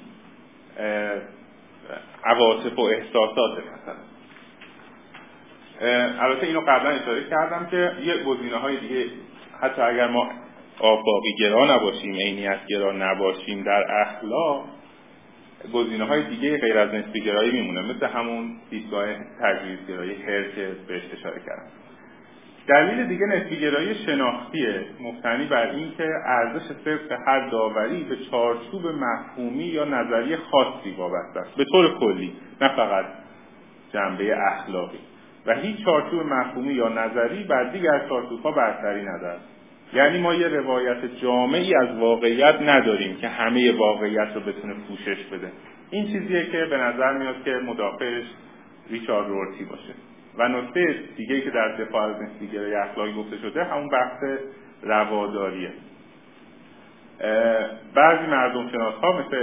[SPEAKER 1] عواطف و احساسات. مثلا البته اینو قبلا اشاره کردم که یه گزینه‌های دیگه، حتی اگر ما آفاقی گرا نباشیم، عینیت گرا نباشیم در اخلاق، گزینه‌های دیگه غیر از نسبی گرایی میمونه، مثل همون دیدگاه تجویز گرایی هر که بهش اشاره کردم. دلیل دیگه نسبی گرایی شناختیه، مبتنی بر این که ارزش صدق هر داوری به چارچوب مفهومی یا نظری خاصی وابسته است، به طور کلی، نه فقط جنبه اخلاقی، و هیچ چارچوب مفهومی یا نظری بر دیگر چارچوب‌ها برتری ندارد. یعنی ما یه روایت جامعی از واقعیت نداریم که همه واقعیت رو بتونه پوشش بده. این چیزیه که به نظر میاد که مدافعش ریچارد رورتی باشه. و نکته دیگه‌ای که در دفاع از نسبی‌گرایی اخلاقی گفته شده همون بحث رواداریه. بعضی مردم شناس‌ها مثل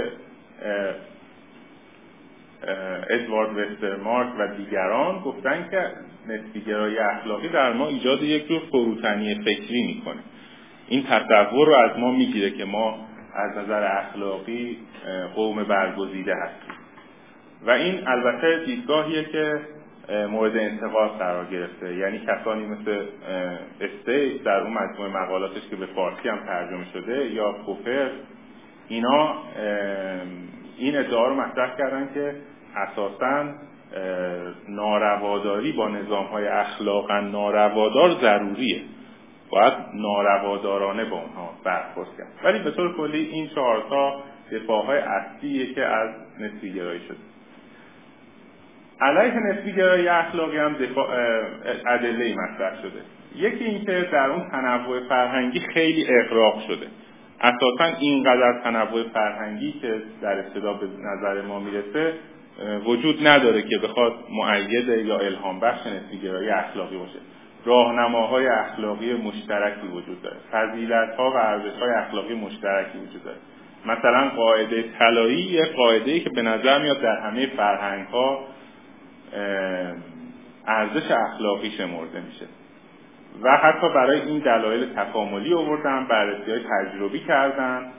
[SPEAKER 1] ادوارد وسترمارک و دیگران گفتن که نسبی‌گرایی اخلاقی در ما ایجاد یک جور فروتنی فکری میکنه. این تصور رو از ما میگیره که ما از نظر اخلاقی قوم برگزیده هستیم و این البته دیدگاهیه که مورد انتقاد قرار گرفته. یعنی کسانی مثل استیت در اون مجموعه مقالاتش که به فارسی هم ترجمه شده یا کوفر، اینا این ادعا رو مطرح کردن که اساساً نارواداری با نظام‌های اخلاقاً ناروادار ضروریه، باید ناروادارانه با اونها برخورد کرد. ولی به طور کلی این چهارتا دفاع‌های اصلیه که از نسبی‌گرایی شده. علیه نسبی‌گرایی اخلاقی هم دفاع ادله‌ای مطرح شده. یکی این که در اون تنوع فرهنگی خیلی اغراق شده. اساساً اینقدر تنوع فرهنگی که در ابتدا به نظر ما میرسه وجود نداره که بخواد مؤید یا الهام بخش نسبی‌گرایی اخلاقی باشه. راهنماهای اخلاقی مشترکی وجود داره، فضیلت‌ها و ارزش‌های اخلاقی مشترکی وجود داره. مثلا قاعده طلایی یه قاعده‌ای که به نظر میاد در همه فرهنگ‌ها ارزش اخلاقی شمرده میشه و حتی برای این دلایل تکاملی آوردن، بررسی‌های تجربی کردن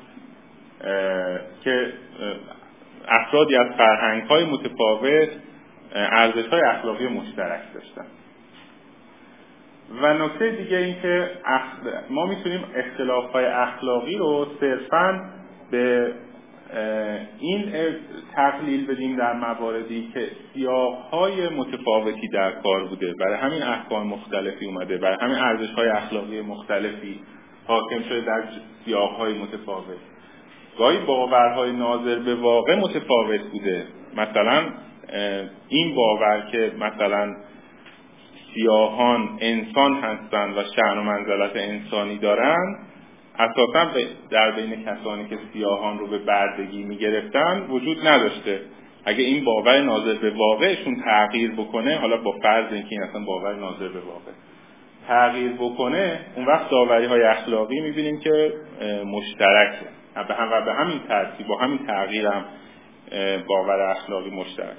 [SPEAKER 1] که افرادی از فرهنگ‌های متفاوت ارزش‌های اخلاقی مشترک داشتن. و نکته دیگه این که ما میتونیم اختلاف‌های اخلاقی رو صرفاً به این تقلیل بدیم در مواردی که سیاق‌های متفاوتی در کار بوده، برای همین احکام مختلفی اومده، برای همین ارزش‌های اخلاقی مختلفی حاکم شده در سیاق‌های متفاوت. گاهی باورهای ناظر به واقع متفاوت بوده. مثلا این باور که مثلا سیاهان انسان هستند و شأن و منزلت انسانی دارند، اساساً در بین کسانی که سیاهان رو به بردگی می‌گرفتن وجود نداشته. اگه این باور ناظر به واقعشون تغییر بکنه، حالا با فرض اینکه این اصلا باور ناظر به واقع تغییر بکنه، اون وقت داوری‌های اخلاقی می‌بینیم که مشترکه و به همین ترتیب با همین تغییر هم باور اخلاقی مشترک.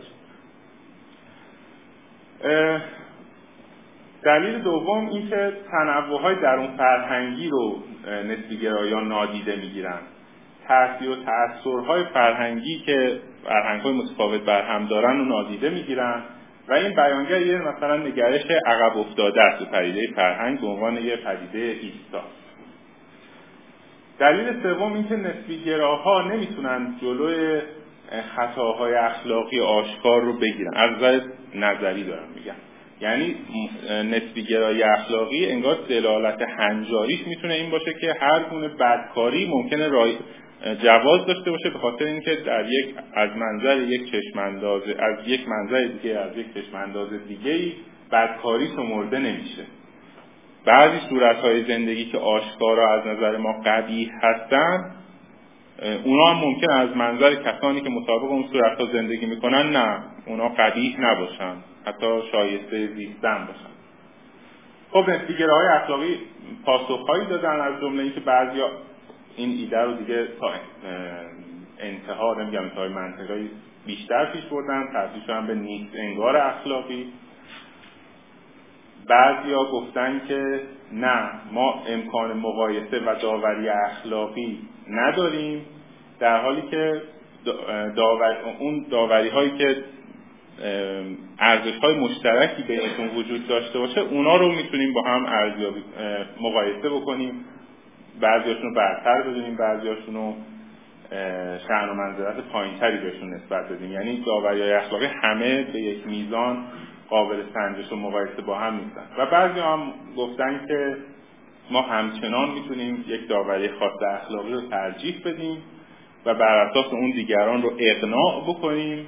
[SPEAKER 1] دلیل دوم این که تنوع‌های درون فرهنگی رو نسبی‌گرایان نادیده می‌گیرن. تأثیر و تأثیرهای فرهنگی که فرهنگ‌های متفاوت بر هم دارن رو نادیده می‌گیرن و این بیانگر یه مثلا نگرش عقب افتاده است به پدیده فرهنگ به عنوان یه پدیده ایستا. دلیل سوم این که نسبی گراها نمیتونن جلوی خطاهای اخلاقی آشکار رو بگیرن. از نظر نظری دارم میگم، یعنی نسبی گرایی اخلاقی انگار دلالت هنجاریش میتونه این باشه که هر گونه بدکاری ممکنه رای جواز داشته باشه، به خاطر اینکه در یک از منظر یک چشمانداز از یک منظر دیگه از یک چشمانداز دیگه‌ای بدکاری شمرده نمیشه. بعضی صورت‌های زندگی که آشکارا از نظر ما قبیح هستن، اونا هم ممکن از منظر کسانی که مطابق اون صورت‌ها زندگی میکنن نه اونا قبیح نباشن، حتی شایسته زیستن باشن. خب نسبی‌گراهای اخلاقی پاسخهایی دادن، از جمله اینکه بعضیا این ایده رو دیگه تا انتها نمیگم انتهای منطقی بیشتر پیش بردن، تبدیل شدن به نیست انگار اخلاقی. بعضیا گفتن که نه ما امکان مقایسه و داوری اخلاقی نداریم، در حالی که داور اون داوری هایی که ارزش های مشترکی بینشون وجود داشته باشه اونا رو میتونیم با هم ارزیابی مقایسه بکنیم، بعضیاشون رو برتر بدونیم، بعضیاشون رو شأن و منزلت پایینتری بهشون نسبت بدیم. یعنی داوری‌های اخلاقی همه به یک میزان قابل سنجش و مقایسه با هم نیستن. و بعضی هم گفتن که ما همچنان میتونیم یک داوری خاص اخلاقی رو ترجیح بدیم و بر اساس اون دیگران رو اقناع بکنیم،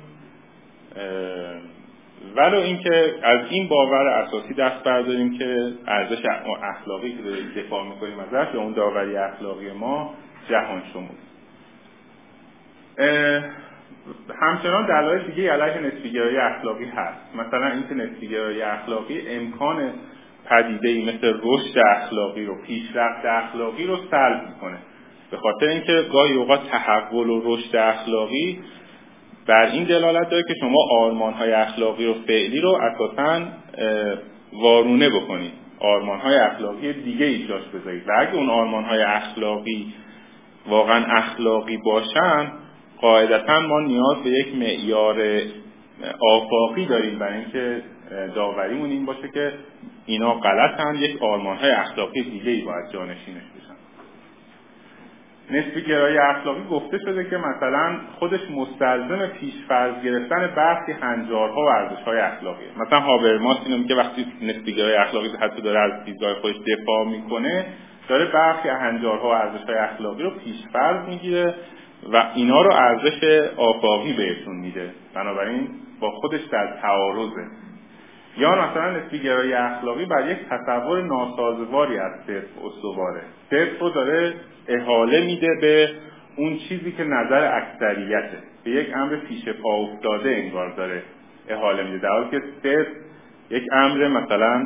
[SPEAKER 1] ولو اینکه از این باور اساسی دست برداریم که ارزش اخلاقی که داریم دفاع میکنیم ازش، اون داوری اخلاقی ما جهان شمول. همچنان دلایل دیگه علیه نسبی‌گرایی اخلاقی هست. مثلا اینکه نسبی‌گرایی اخلاقی امکان پدیده‌ای مثل رشد اخلاقی رو، پیشرفت اخلاقی رو سلب میکنه، به خاطر اینکه گاهی اوقات تحول و رشد اخلاقی بر این دلالت داره که شما آرمان‌های اخلاقی رو فعلی رو اساساً وارونه بکنید، آرمان‌های اخلاقی دیگه ایجاش بذارید. و اگه اون آرمان‌های اخلاقی واقعاً اخلاقی باشن، قاعدتاً ما نیاز به یک معیار آفاقی داریم برای اینکه داوریمون این باشه که اینا غلطن، یک آرمان‌های اخلاقی دیگه‌ای باید جانشینش بشن. نسبی گرایی اخلاقی گفته شده که مثلا خودش مستلزم پیش‌فرض گرفتن برخی هنجارها و ارزش‌های اخلاقیه. مثلا هابرماس اینو میگه وقتی نسبی گرایی اخلاقی حتی داره از دیدگاه خودش دفاع میکنه، داره برخی هنجارها و ارزش‌های اخلاقی رو پیش‌فرض میگیره و اینا رو ارزش آفاقی بهشون میده، بنابراین با خودش در تعارضه. یا مثلا نسبی گرایی اخلاقی بر یک تصور ناسازگاری از صدق استواره، صدق رو داره احاله میده به اون چیزی که نظر اکثریته، به یک امر پیش پا افتاده انگار داره احاله میده، در حالی که صدق یک امر مثلا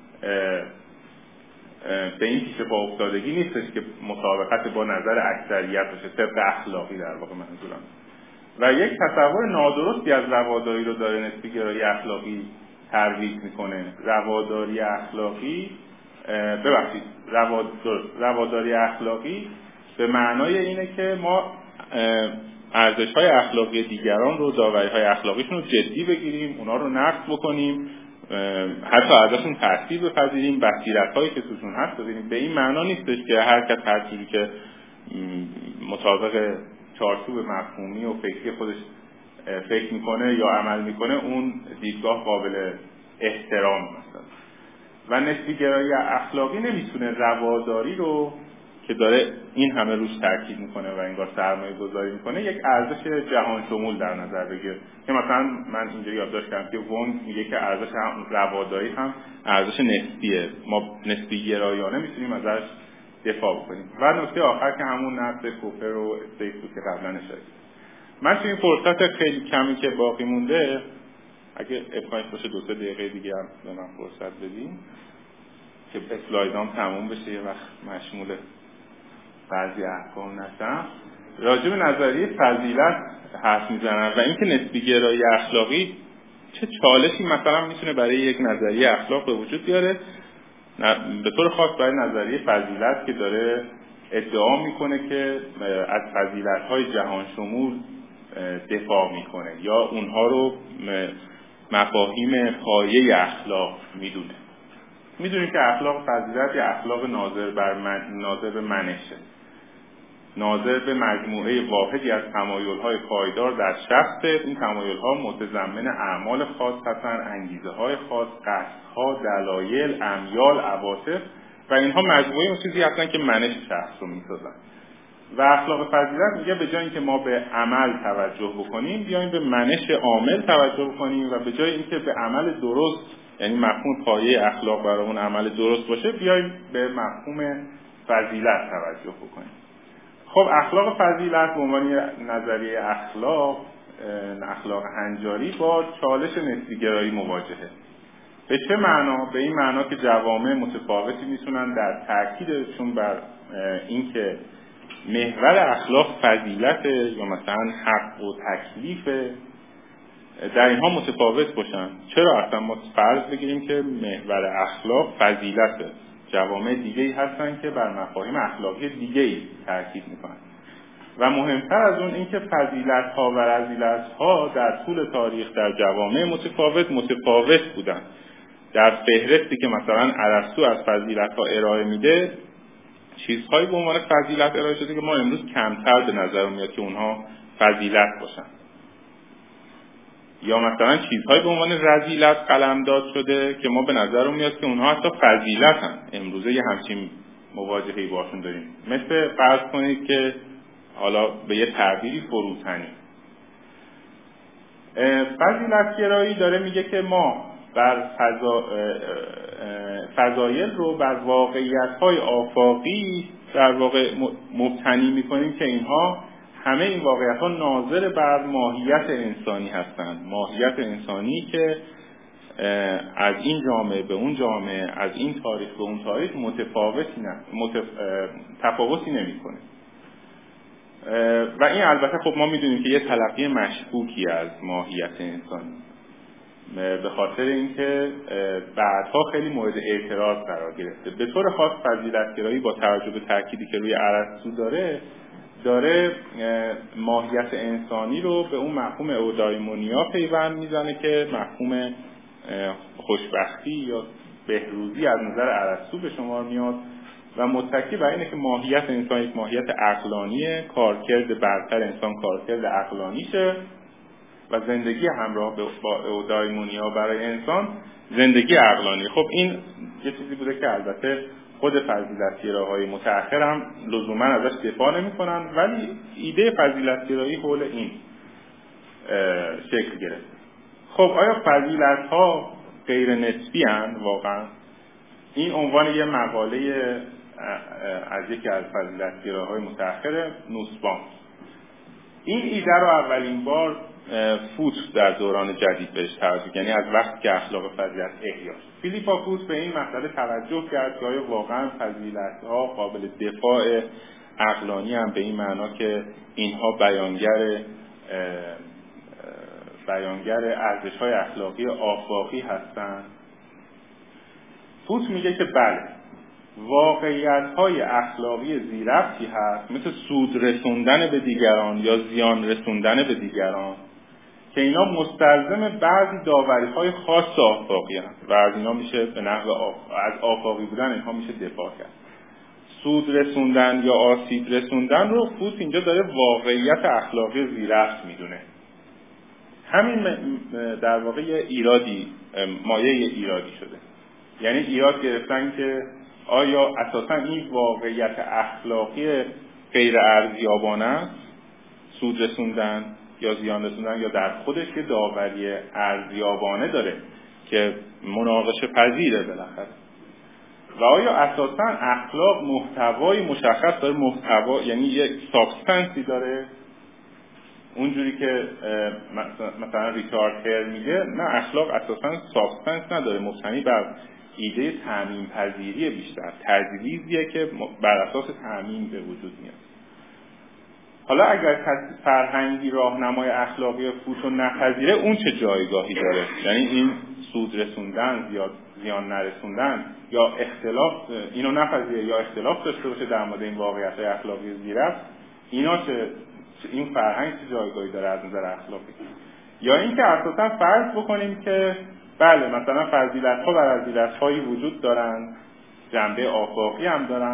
[SPEAKER 1] به این پیش پا افتادگی نیستش که مطابقت با نظر اکثریت باشه، صدق اخلاقی در واقع منظورم. و یک تصور نادرستی از رواداری رو داره نسبی گرایی اخلاقی ترویج میکنه. رواداری اخلاقی ببخشید رواداری اخلاقی به معنای اینه که ما ارزش‌های اخلاقی دیگران رو، داوری‌های اخلاقیشون رو جدی بگیریم، اونا رو نقد بکنیم، حتی ازشون تأثیر بپذیریم، بصیرت‌هایی که توشون هست ببینیم. به این معنا نیستش که هر کس هر چیزی که مطابق چارچوب مفهومی و فکری خودش فکر میکنه یا عمل میکنه اون دیدگاه قابل احترام مثلا. و نسبی گرایی اخلاقی نمیتونه رواداری رو که داره این همه روش تاکید میکنه و انگار سرمایه گذاری میکنه یک ارزش جهان شمول در نظر بگیره. که مثلا من اینجا یادداشت کردم که وونگ میگه که ارزش رواداری هم ارزش نسبیه، ما نسبی گرایانه میتونیم ازش دفاع بکنیم. و نکته آخر که همون نقد کوپر و استیک بود که قبلا اشاره کردم. من توی این فرصت خیلی کمی که باقی مونده، اگه امکانش باشه دو سه دقیقه دیگه هم به من فرصت بدین که اسلایدام تموم بشه یه وقت مشمول بعضی احکام نشم، راجع به نظریه فضیلت حرف میزنن و اینکه نسبی گرایی اخلاقی چه چالشی مثلا میتونه برای یک نظریه اخلاق به وجود بیاره، به طور خاص برای نظریه فضیلت که داره ادعا میکنه که از فضیلت‌های جهان شمول دفاع میکنه یا اونها رو مفاهیم پایه اخلاق میدونه. میدونیم که اخلاق فضیلت یا اخلاق ناظر بر من، ناظر به منشه. ناظر به مجموعه واحدی از تمایل‌های پایدار در شخص. این تمایل‌ها متضمن اعمال خاص هستند، انگیزه‌های خاص، قصدها، دلایل، امیال، عواطف و اینها مجموعه اون چیزی هستن که منش شخص رو می‌سازن. و اخلاق فضیلت میگه به جای اینکه ما به عمل توجه بکنیم، بیایم به منش عامل توجه بکنیم و به جای اینکه به عمل درست، یعنی مفهوم پایه اخلاق برای اون عمل درست باشه، بیایم به مفهوم فضیلت توجه بکنیم. خب اخلاق فضیلت به عنوان نظریه اخلاق اخلاق هنجاری با چالش نسبی‌گرایی مواجهه. به چه معنا؟ به این معنا که جوامع متفاوتی میتونن در تاکیدشون بر اینکه محور اخلاق فضیلت یا مثلا حق و تکلیف، در اینها متفاوت باشن. چرا اصلا ما فرض بگیریم که محور اخلاق فضیلته؟ جوامع دیگه‌ای هستن که بر مفاهیم اخلاقی دیگه‌ای تاکید میکنن. و مهمتر از اون این که فضیلت‌ها و رذیلت‌ها در طول تاریخ در جوامع متفاوت متفاوت بودن. در فهرستی که مثلا ارسطو از فضیلت‌ها ارائه میده، چیزهایی به عنوان فضیلت ارائه شده که ما امروز کمتر به نظر میاد که اونها فضیلت باشن. یا مثلا چیزهایی به عنوان رذیلت قلمداد شده که ما به نظر میاد که اونها حتی فضیلتن. امروزه یه همچین مواجهه‌ای باشون داریم. مثل فرض کنید که حالا به یه تعبیری فروتنی. فضیلت گرایی داره میگه که ما بر فضا فضایل رو بر واقعیت‌های آفاقی در واقع مبتنی می‌کنیم که اینها همه این واقعیت‌ها ناظر بر ماهیت انسانی هستند. ماهیت انسانی که از این جامعه به اون جامعه، از این تاریخ به اون تاریخ متفاوتی نه متف... تفاوتی نمی‌کنه. و این البته خب ما می‌دونیم که یه تلقی مشکوکی از ماهیت انسانی، به خاطر اینکه بعدها خیلی مورد اعتراض قرار گرفته. به طور خاص فضیلت‌گرایی با توجه به تأکیدی که روی ارسطو داره داره ماهیت انسانی رو به اون مفهوم اودایمونیا پیوند میزنه که مفهوم خوشبختی یا بهروزی از نظر ارسطو به شمار میاد و متکی بر اینه که ماهیت انسان یک ماهیت عقلانیه، کارکرد برتر انسان کارکرد عقلانیشه و زندگی همراه با اودایمونیا برای انسان زندگی عقلانی. خب این یه چیزی بوده که البته خود فضیلت‌گراهای متأخر هم لزوما ازش دفاع نمی‌کنن، ولی ایده فضیلت‌گرایی حول این شکل گرفت. خب آیا فضیلت‌ها غیر نسبی اند واقعا؟ این عنوان یه مقاله از یکی از فضیلت‌گراهای متأخر نوسبام. این ایده رو اولین بار فوت در دوران جدید بهش توجه، یعنی از وقتی که اخلاق فضیلت احیا شد. فیلیپا فوت به این مسئله توجه کرد که آیا واقعا فضیلت‌ها قابل دفاع عقلانی هم به این معنا که اینها بیانگر بیانگر ارزش‌های اخلاقی آفاقی هستند؟ فوت میگه که بله، واقعیت‌های اخلاقی ذی‌ربطی هست، مثل سود رسوندن به دیگران یا زیان رسوندن به دیگران، که اینا مستلزم بعضی داوری‌های خاص آفاقی هست و از اینا میشه به نحو آف... از آفاقی بودن اینها میشه دفاع کرد. سود رسوندن یا آسیب رسوندن رو فوت اینجا داره واقعیت اخلاقی ذی‌ربط میدونه. همین در واقع یه ایرادی مایه یه ایرادی شده. یعنی ایراد گرفتن که آیا اساساً این واقعیت اخلاقی غیر ارزیابانه است، سود رسوندن یا زیان رسوندن، یا در خودش که داوری ارزیابانه داره که مناقشه پذیره بالاخره؟ و آیا اساساً اخلاق محتوای مشخص داره، محتوا یعنی یک سابستنسی داره، اونجوری که مثلا ریچارد هر میگه نه، اخلاق اساساً سابستنس نداره، مبتنی بر ایده تعمیم پذیری بیشتر، تجویزیه که بر اساس تعمیم به وجود میاد. حالا اگر فرهنگی راهنمای اخلاقی فوتو نپذیره، اون چه جایگاهی داره؟ یعنی این سود رسوندن، زیاد زیان نرسوندن یا اختلاف اینو نپذیره یا اختلاف داشته باشه در مورد این واقعیت‌های اخلاقی ذی‌ربط، اینا چه این فرهنگ چه جایگاهی داره از نظر اخلاقی؟ یا اینکه اساساً فرض بکنیم که بله مثلا فضیلت‌ها و رذیلت‌هایی وجود دارن، جنبه آفاقی هم دارن،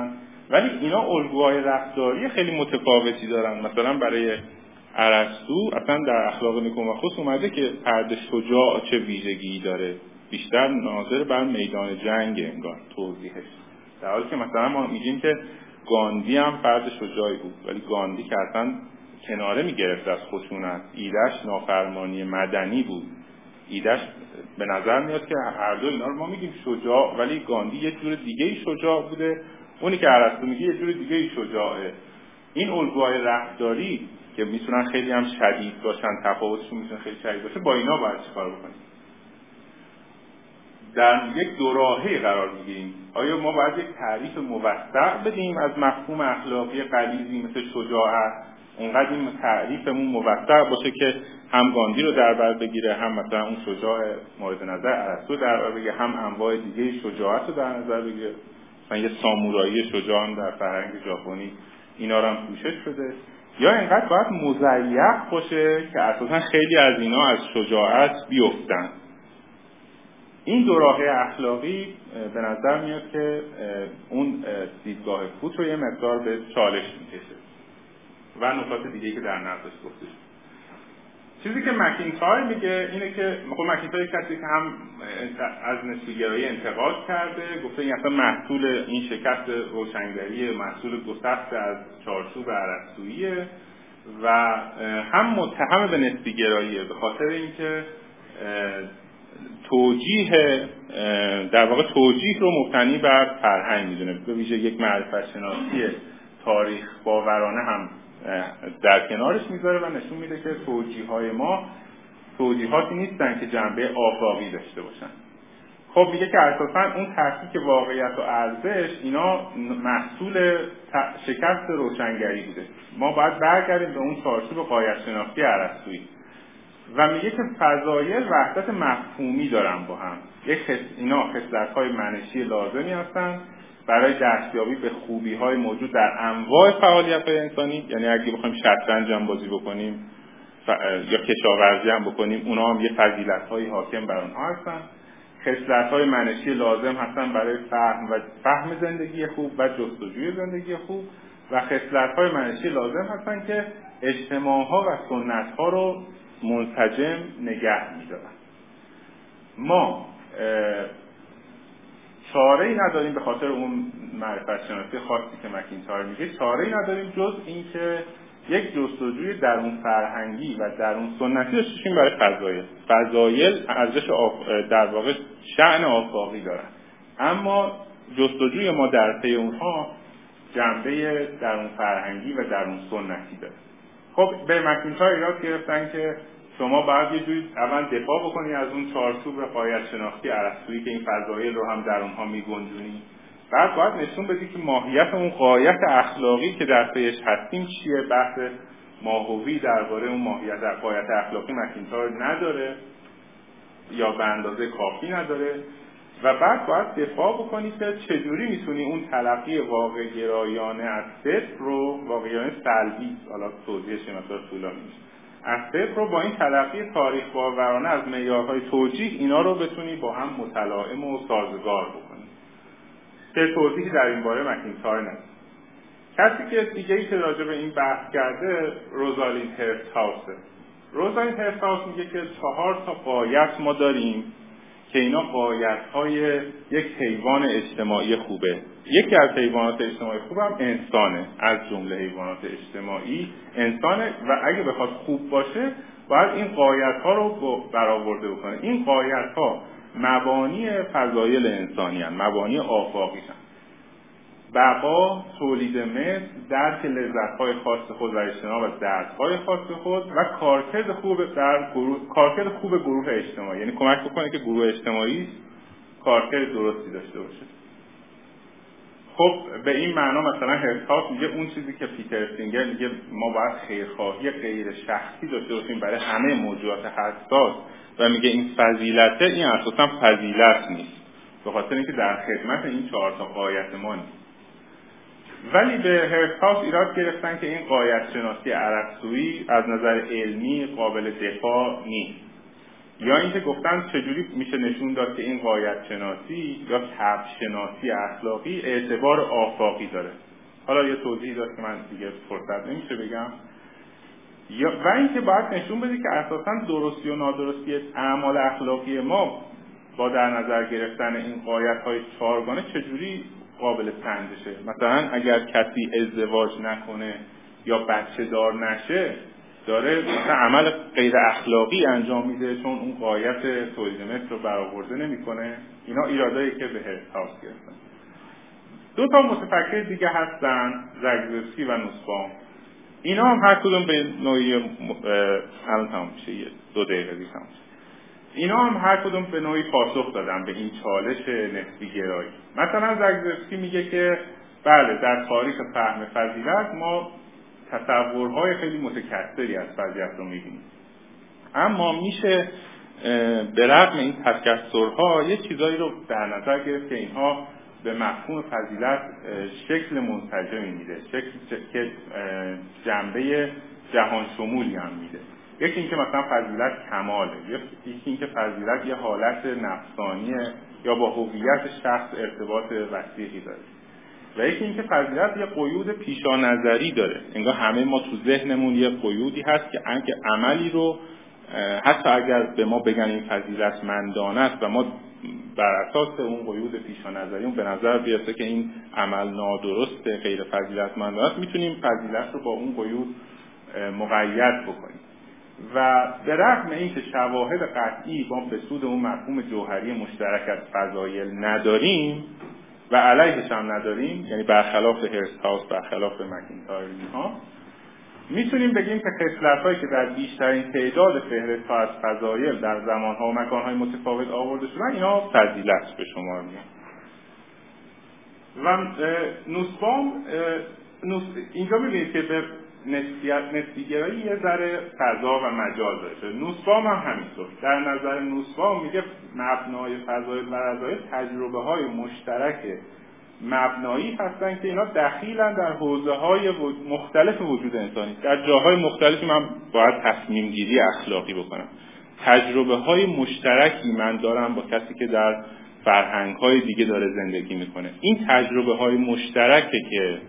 [SPEAKER 1] ولی اینا الگوهای رفتاری خیلی متفاوتی دارن. مثلا برای ارسطو اصلا در اخلاق نیکوماخوس اومده که فرد شجاع چه ویژگی داره، بیشتر ناظر بر میدان جنگ انگار توضیحش، در حالی که مثلا ما میگیم که گاندی هم فرد شجاعی بود، ولی گاندی که اصلا کناره میگرفت از خشونت، ایدهش نافرمانی مدنی بود. ایدهش به نظر میاد که هر دو اینا رو ما میگیم شجاع، ولی گاندی یه جور دیگه ای شجاع بوده، اونی که ارسطو میگه یه جور دیگه ای شجاعه. این الگوهای رفتاری که میتونن خیلی هم شدید باشن، تفاوتشون میتونه خیلی شدید باشه، با اینا باید چیکار بکنیم؟ در یک دوراهی قرار میگیریم. آیا ما باید یک تعریف موثق بدیم از مفهوم اخلاقی غلیظی مثل شجاعت، اونقدر این تعریفمون موثق باشه که هم گاندی رو در بر بگیره، هم مثلا اون شجاع مورد نظر ارسطو در بر بگیره، هم انواع دیگه شجاعت رو در نظر بگیره، مثلا یه سامورایی شجاع هم در فرهنگ ژاپنی اینا رو هم پوشش شده، یا اینقدر باید مضیق باشه که اساسا خیلی از اینا از شجاعت بیفتن. این دو راه اخلاقی به نظر میاد که اون دیدگاه فوت رو یه مقدار به چالش میکشه و نکات دیگه‌ای که در نقدش گفته شد. چیزی که مکینتایر میگه اینه که خب مکینتایر کسی که هم از نسبی‌گرایی انتقاد کرده، گفته این اصلا محصول این شکست روشنگری، محصول گسست از چارچوب ارسطوییه و هم متهم به نسبی‌گراییه به خاطر اینکه توجیه در واقع توجیه رو مبتنی بر فرهنگ میدونه، به ویژه یک معرفت شناسی تاریخ باورانه هم در کنارش میذاره و نشون میده که توجیه‌های ما توجیهاتی نیستن که جنبه آفاقی داشته باشن. خب میگه که اساساً اون تحقیق واقعیت و ارزش اینا محصول شکست روشنگری بوده. ما باید برگردیم به اون چارچوب غایت شناسی ارسطویی و میگه که فضایل وحدت مفهومی دارن با هم. یک خص... اینا خصلت‌های منشی لازمی هستن برای دستیابی به خوبی‌های موجود در انواع فعالیت‌های انسانی. یعنی اگه بخوایم شطرنج هم بازی بکنیم ف... یا کشاورزی هم بکنیم، اونا هم یه فضیلت‌های حاکم بر اونها هستن. خصلت‌های منشی لازم هستن برای فهم و فهم زندگی خوب و جستجوی زندگی خوب و خصلت‌های منشی لازم هستن که اجتماع‌ها و سنت‌ها رو منسجم نگه می‌دارن. ما چاره‌ای نداریم به خاطر اون معرفت شناسی خاصی که مکینتایر میگه، چاره‌ای نداریم جز اینکه یک جستجوی درون فرهنگی و درون سنتی داشته باشیم برای فضایل. فضایل ارزش در واقع شأن آفاقی دارن، اما جستجوی ما در پی اونها جنبه درون فرهنگی و درون سنتی داره. خب به مکینتایر یاد گرفتن که شما باید یه جوری اول دفاع بکنی از اون چارچوب غایت شناختی ارسطویی که این فضایل رو هم در اونها میگنجونی، بعد باید نشون بدی که ماهیت اون غایت اخلاقی که در پیش هستیم چیه. بحث ماهوی درباره اون ماهیت غایت اخلاقی مکینتایر نداره یا به اندازه کافی نداره و بعد باید دفاع بکنی که چجوری میتونی اون تلقی واقع گرایانه از صدق رو، واقع گرایانه سلبی، حالا توضیحش مثلا طولانی میشه، از صدق رو با این تلقی تاریخ باورانه از معیارهای توجیه اینا رو بتونی با هم متلائم و سازگار بکنی. که توضیحی در این باره مکینتایر نداره. کسی که دیگه‌ای که راجع به این بحث کرده روزالین هرست‌هاوسه. روزالین هرست‌هاوس میگه که چهار تا غایت ما داریم که اینا غایت‌های یک حیوان اجتماعی خوبه. یکی از حیوانات اجتماعی خوب هم انسانه، از جمله حیوانات اجتماعی انسانه و اگه بخواد خوب باشه باید این غایت‌ها رو برآورده بکنه. این غایت‌ها مبانی فضایل انسانی هستند، مبانی آفاقی هستند. بقا، تولید مثل، درک لذت‌های خاص خود و اجتناب از دردهای خاص خود و کارکرد خوب در گروه، کارکرد خوب گروه اجتماعی، یعنی کمک بکنه که گروه اجتماعی کارکرد درستی داشته باشه. خب به این معنا مثلا هرتاس میگه اون چیزی که پیتر سینگر میگه ما باید خیرخواهی غیر شخصی داشته باشیم برای همه موجودات حساس و میگه این فضیلته، این اساسا فضیلت نیست، به خاطر اینکه در خدمت این چهار تا غایت ما نیست. ولی به هرتاس ایراد گرفتن که این غایت شناسی ارسطویی از نظر علمی قابل دفاع نیست، یا اینکه گفتن چجوری میشه نشون داد که این غایت شناسی یا طبع شناسی اخلاقی اعتبار آفاقی داره. حالا یه توضیحی داشت که من دیگه فرصت نمیشه بگم. یا و اینکه باید نشون بده که اساساً درستی و نادرستی اعمال اخلاقی ما با در نظر گرفتن این غایت‌های چهارگانه چجوری قابل سنجشه. مثلا اگر کسی ازدواج نکنه یا بچه دار نشه داره مثلا عمل غیر اخلاقی انجام میده چون اون غایت تولید مثل رو برآورده نمیکنه. اینا ایرادایی که به هرتز هاوس گرفتن. دو تا متفکر دیگه هستن، زاگربسکی و نوسبام. اینا هم هر کدوم به نوعی الان تمام میشه، یه دو دقیقه دیگه تمام میشه. اینا هم هر کدوم به نوعی پاسخ دادن به این چالش نسبی‌گرایی. مثلا زاگربسکی میگه که بله در تاریخ فهم فضیلت ما تصورهای خیلی متکثری از فضیلت رو میبینیم، اما میشه به رغم این تکثرها یه چیزایی رو در نظر گرفت که اینها به مفهوم فضیلت شکل منسجمی میده، شکل که جنبه جهان شمولی هم میده. یکی اینکه مثلا فضیلت کماله، یکی اینکه فضیلت یه حالت نفسانیه یا با هویت شخص ارتباط وثیقی داره، و یکی اینکه فضیلت یه قیود پیشانظری داره. انگار همه ما تو ذهنمون یه قیودی هست که اگه عملی رو حتی اگر به ما بگن این فضیلتمندانه است و ما بر اساس اون قیود پیشانظری اون به نظر بیاسته که این عمل نادرسته، غیر فضیلتمندانه است، میتونیم فضیلت رو با اون قیود مقید بکنیم. و به رغم اینکه شواهد قطعی ما به سود اون مفهوم جوهری مشترک از فضایل نداریم و علیهش هم نداریم، یعنی برخلاف هرتز هاوس، برخلاف مکینتایر اینها، میتونیم بگیم که خصلت‌هایی که در بیشترین تعداد فهرست‌ها از فضایل در زمان‌ها و مکان‌های متفاوت آورده شدن اینا فضیلت به شمار میان. و نوسبام نوس... اینجا می‌بینید که به نسبیت نسبی‌گرایی یه ذره فضا و مجاز داره. نوسبام هم همینطور. در نظر نوسبام میگه مبنای فضایل و رذایل تجربه‌های مشترک مبنایی هستن که اینا دخیلن در حوزه‌های مختلف وجود انسانی. در جاهای مختلفی من باید تصمیم گیری اخلاقی بکنم. تجربه‌های مشترکی من دارم با کسی که در فرهنگ‌های دیگه داره زندگی میکنه. این تجربه‌های مشترکه که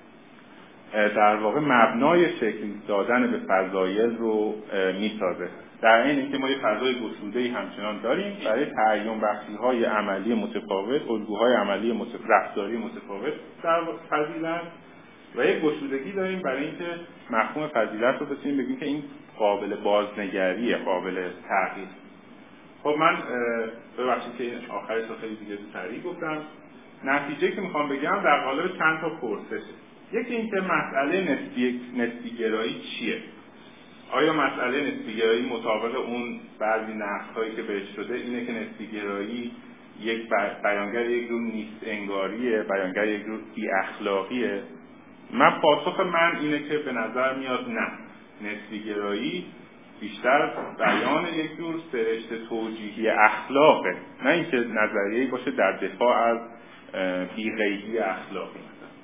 [SPEAKER 1] در واقع مبنای شکل دادن به فضایل رو میسازه. در این اینکه ما یه فضای گشوده‌ای همچنان داریم برای تعیین بخشی‌های عملی متفاوت، الگوهای عملی متفاوت، رفتاری متفاوت در فضیلت، و یک گشودگی داریم برای اینکه مفهوم فضیلت رو بتونیم بگیم که این قابل بازنگریه، قابل تغییر. خب من ببخشید که آخرش رو خیلی دیگه سریع گفتم. نتیجه که میخوام بگم در قالب چند تا پرسشه. یکی اینکه مسئله نسبی نسبی‌گرایی چیه؟ آیا مسئله نسبی‌گرایی مطابق اون بعضی نقدهایی که بهش شده اینه که نسبی‌گرایی یک بیانگر یک جور نیست انگاریه، بیانگر یک جور بی اخلاقیه؟ من پاسخ من اینه که به نظر میاد نه، نسبی‌گرایی بیشتر بیان یک جور سرشت توجیهی اخلاقه، نه اینکه نظریه‌ای باشه در دفاع از بی‌قیدی اخلاقی.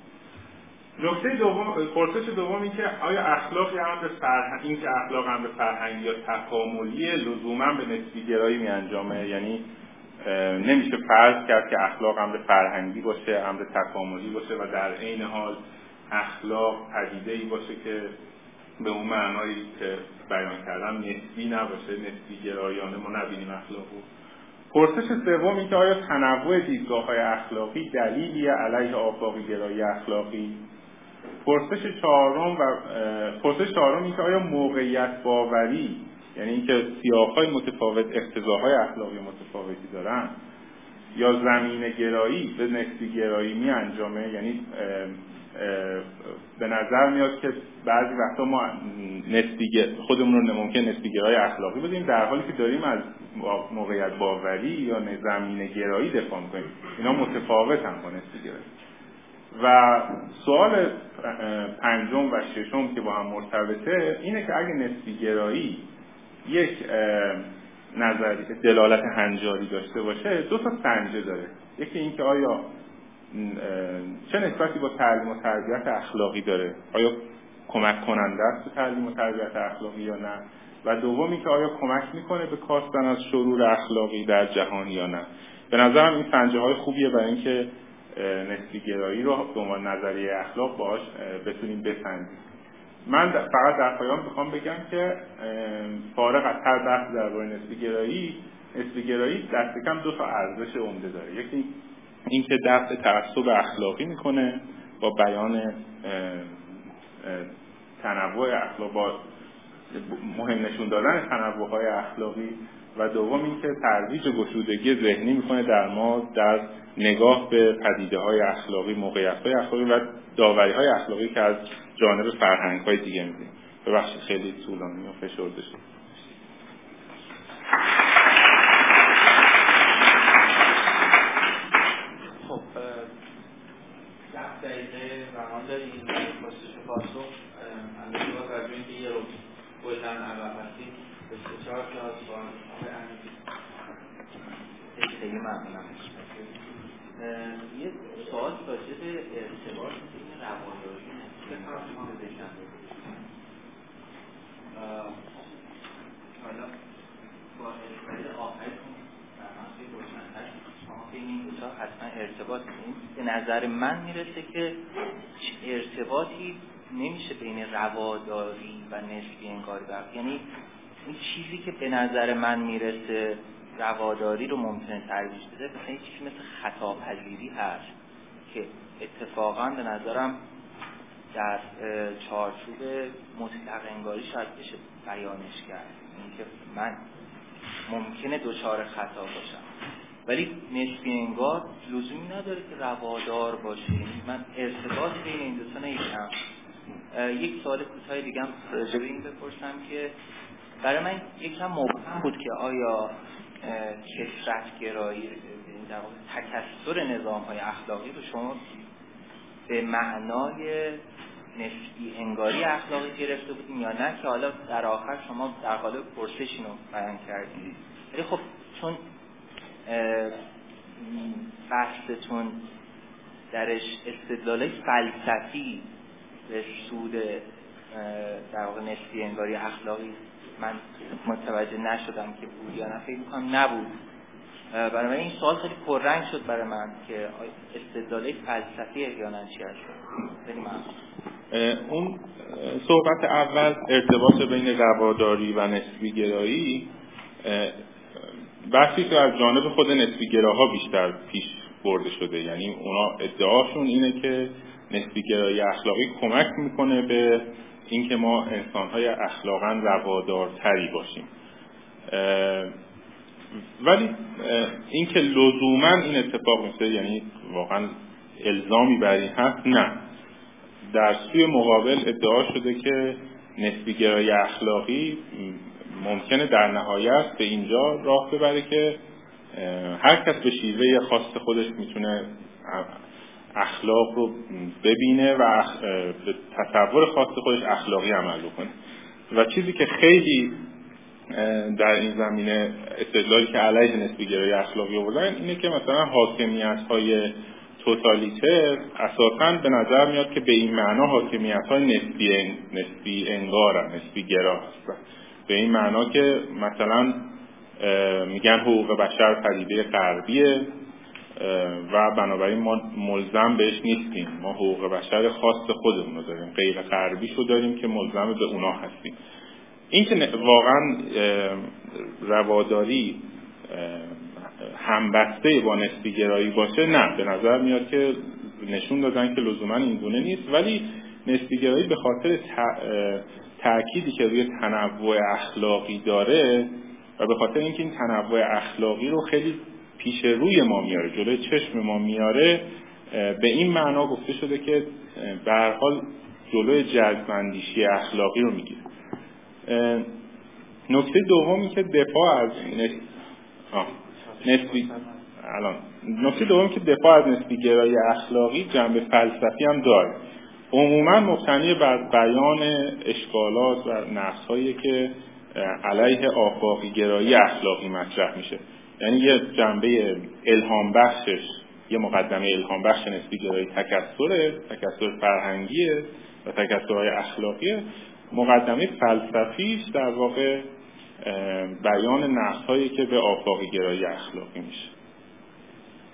[SPEAKER 1] نکته دوم، پرسش دوم این که آیا اخلاقی هم به فرهنگ، این که اخلاق هم به فرهنگ یا تکاملی لزوما به نسبی‌گرایی می انجامه؟ یعنی نمیشه فرض کرد که اخلاق هم به فرهنگی باشه، هم به تکاملی باشه و در عین حال اخلاق پدیده‌ای باشه که به اون معنایی که بیان کردم نسبی نباشه، نسبی‌گرایانه ما نبینیم اخلاقو. پرسش سوم این که آیا تنوع دیدگاه‌های اخلاقی دلیلیه علیه آفاقی‌گرایی اخلاقی؟ پرسش چهارم و پرسش چهارم این که آیا موقعیت باوری، یعنی اینکه سیاق‌های متفاوت اقتضاهای اخلاقی متفاوتی دارن، یا زمینه گرایی به نسبی گرایی می انجامه؟ یعنی اه اه به نظر میاد که بعضی وقتا ما نسبی خودمون رو ممکن نسبی گرای اخلاقی بدیم در حالی که داریم از موقعیت باوری یا زمینه گرایی دفاع می‌کنیم. اینا متفاوتن با نسبی گرایی. و سوال پنجم و ششم که با هم مرتبطه اینه که اگه نسبی گرایی یک نظری دلالت هنجاری داشته باشه دو تا سنجه داره. یکی این که آیا چه نسبتی با تعلیم و تربیت اخلاقی داره، آیا کمک کننده است به تعلیم و تربیت اخلاقی یا نه، و دومی که آیا کمک میکنه به کاستن از شرور اخلاقی در جهان یا نه. به نظرم این سنجه های خوبیه برای اینکه نسبی گرایی رو به عنوان نظریه اخلاق باهاش بتونیم بسنجیم. من فقط در پایان میخوام بگم که فارغ از هر بحث درباره نسبی گرایی، نسبی گرایی دست کم دو تا ارزش عمده داره. یکی این که دفع تعصب اخلاقی میکنه با بیان تنوع اخلاق، با مهم نشون دادن تنوع‌های اخلاقی، و دوم این که ترویج گشودگی ذهنی میکنه در ما در نگاه به پدیده‌های اخلاقی، موقعیت‌های اخلاقی و داوری‌های اخلاقی که از جانب فرهنگ‌های دیگه می‌بینیم. ببخشید خیلی طولانی و فشرده شد.
[SPEAKER 2] خب ده دقیقه زمان داریم پرسش و پاسخ. البته با توجه اینکه یه رو کلاً عقب هستیم به سه چهار تا سوال آقای امیری خیلی ممنونم. یه سوال راجع به ارتباط بین رواداری و نسبی شما بزنم. حالا با ارتباط آخرتون در منطقه روشن‌تر شما بین این دو تا حتما ارتباط می‌بینید. به نظر من میرسه که ارتباطی نمیشه بین رواداری و نسبی انگاری برد. یعنی این چیزی که به نظر من میرسه رواداری رو ممکنه ترویج بده، مثلا این چیزی مثل خطاپذیری هست که اتفاقا به نظرم در چارچوب مطلق انگاری شاید بشه بیانش کرد، اینکه من ممکنه دچار خطا باشم ولی نسبی انگار لزومی نداره که روادار باشه. من ارتباط بین این دو تا نمی‌بینم. یک سوال کوتاه دیگه هم راجع به این بپرسم که برای من یکم مبهم بود که آیا کثرت گرایی در واقع تکثر نظام‌های اخلاقی رو شما به معنای نسبی انگاری اخلاقی گرفته بودیم یا نه، که حالا در آخر شما در قالب پرسش اینو بیان کردید. ولی خب چون بحثتون درش استدلال فلسفی به سود در واقع نسبی انگاری اخلاقی من متوجه نشدم که بود یا نه، فکر می‌کنم نبود. برای من این سوال خیلی پررنگ شد برای من که استدلال فلسفی احیانا چی هست. خیلی ممنون.
[SPEAKER 1] اون صحبت اول ارتباط بین رواداری و نسبی گرایی بحثی که از جانب خود نسبی گراها بیشتر پیش برده شده، یعنی اونا ادعاشون اینه که نسبی گرایی اخلاقی کمک میکنه به اینکه ما انسان‌های اخلاقاً روادارتری باشیم، ولی اینکه لزوماً این اتفاق میفته یعنی واقعاً الزامی بر این هست نه. در سوی مقابل ادعا شده که نسبی گرایی اخلاقی ممکنه در نهایت به اینجا راه ببره که هر کس به شیوه خاص خودش میتونه اخلاق رو ببینه و اخ... به تصور خاص خودش اخلاقی عمل بکنه. و چیزی که خیلی در این زمینه استدلالی که علیه نسبی گرایی اخلاقی آوردن اینه که مثلا حاکمیت‌های توتالیتر اساساً به نظر میاد که به این معنا حاکمیت‌های نسبی نسبی انگارن، نسبی گرا هستن. به این معنا که مثلا میگن حقوق بشر پدیده غربیه و بنابراین ما ملزم بهش نیستیم، ما حقوق بشر خاص خودمون رو داریم، غیر غربیشو داریم که ملزم به اونا هستیم. این که واقعا رواداری همبسته با نسبی گرایی باشه نه، به نظر میاد که نشون دادن که لزوما این گونه نیست، ولی نسبی گرایی به خاطر تأکیدی که روی تنوع اخلاقی داره و به خاطر اینکه این تنوع اخلاقی رو خیلی پیش روی ما میاره، جلوی چشم ما میاره، به این معنا گفته شده که به هر حال جلوی جذب‌اندیشی اخلاقی رو میگیره. نکته دومی که دفاع از نسبی آه. نسبی الان نکته دومی که دفاع از نسبی گرایی اخلاقی جنبه فلسفی هم داره. عموما مبتنی بر بیان اشکالات و نقص‌هایی که علیه آفاقی گرایی اخلاقی مطرح میشه، یعنی یه جنبه الهام بخشش، یه مقدمه الهام بخش نسبی گرایی تکثره، تکثر فرهنگیه و تکثرهای اخلاقیه. مقدمه فلسفیش در واقع بیان نقص‌هایی که به آفاقی گرایی اخلاقی میشه.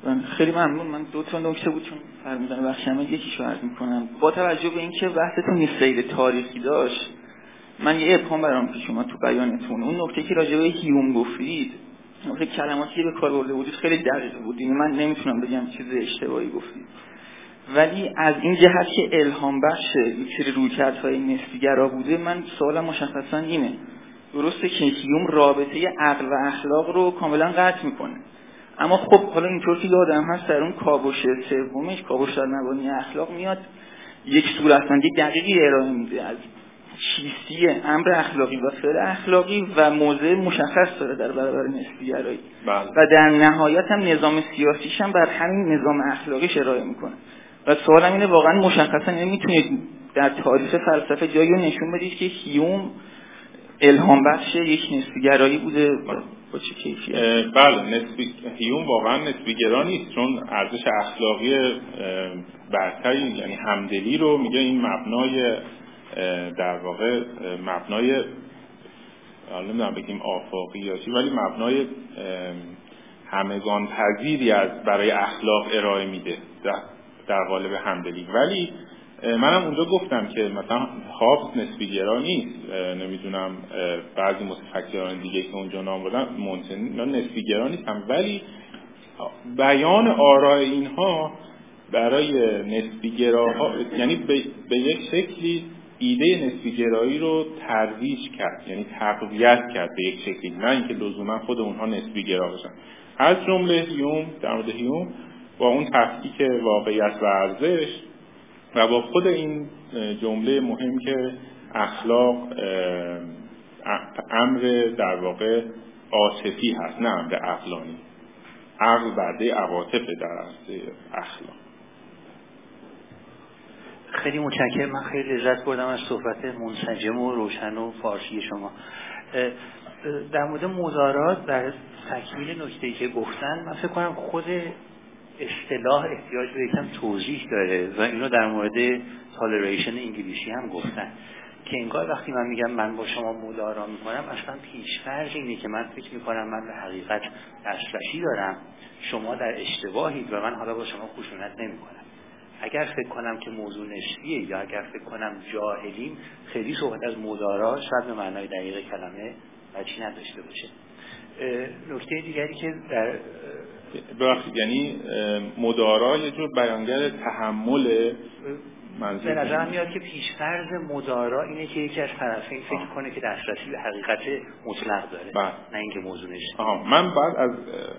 [SPEAKER 3] خیلی ممنون. من دو تا نکته بود چون فرمودن بخشم یکیشو عرض می‌کنم. با توجه به اینکه بحثتون یه سیر تاریخی داشت، من یه ابهام برام پیش اومد تو بیانتون. اون نکته که راجع به هیوم گفتید، نکته کلماتی که به کار برده بودید خیلی دقیق بود. یعنی من نمیتونم بگم چیز اشتباهی گفتید. ولی از این جهت که الهام بخش یک سری رویکردهای نسبی‌گرا بوده، من سوالم مشخصا اینه. درسته که هیوم رابطه عقل و اخلاق رو کاملا قطع میکنه، اما خب حالا اینطور که یادم هست در اون کاوش سومش، کاوش در مبانی اخلاق، میاد یک صورتبندی دقیقی ارائه میده از چیستی امر اخلاقی و فعل اخلاقی و موضع مشخص داره در برابر نسبی‌گرایی و در نهایت هم نظام سیاسیش هم بر همین نظام اخلاقیش ارائه میکنه. و سوالم اینه واقعا مشخصا نمیتونید در تاریخ فلسفه جایی رو نشون بدید که هیوم الهام بخش یک نسبی‌گرایی بوده با چه کیفیت؟
[SPEAKER 1] بله، نسبی هیوم واقعا نسبی‌گرا نیست، چون ارزش اخلاقی برتری یعنی همدلی رو میگه این مبنای در واقع مبنای حالا نمیدونم بگیم آفاقی یا چی، ولی مبنای همگان پذیری از برای اخلاق ارائه میده در, در قالب همدلی. ولی منم اونجا گفتم که مثلا هابز نسبی‌گرا نیست، نمیدونم بعضی متفکران دیگه که اونجا نام بردن مونتنی نسبی‌گرا نیستن، ولی بیان آراء اینها برای نسبی‌گراها یعنی به, به یک شکلی ایده نسبی‌گرایی رو ترویج کرد، یعنی تقویت کرد به یک شکلی، نه اینکه لزوما خود اونها نسبی‌گرا باشن. از جمله هیوم در مورد هیوم با اون تفکیک واقعیت و ارزش و با خود این جمله مهم که اخلاق امر در واقع عاطفی هست نه امر عقلانی، عقل برده عواطف در اصل اخلاق.
[SPEAKER 4] خیلی متشکرم. من خیلی لذت بردم از صحبت منسجم و روشن و فارسی شما. در مورد مدارات در تکمیل نکته‌ای که گفتن، من فکر کنم خود اصطلاح احتیاج به یکم توضیح داره و اینو در مورد تالریشن انگلیسی هم گفتن که انگار وقتی من میگم من با شما مدارا میکنم، اصلا پیش‌فرض اینه که من فکر میکنم من به حقیقت دسترسی دارم، شما در اشتباهید و من حالا با شما خشونت نمیکنم. اگر فکر کنم که موضوع نسبیه یا اگر فکر کنم جاهلیم، خیلی صحبت از مدارا شاید به معنای دقیق کلمه بچی نداشته باشه. نکته دیگری که در
[SPEAKER 1] بخشید یعنی مدارا یه جور بیانگر تحمل
[SPEAKER 4] به نظرم میاد که پیشفرض مدارا اینه که یکی از طرفین فکر کنه که دسترسی به حقیقت مطلق داره با. نه اینکه موضوع نسبی.
[SPEAKER 1] من بعد از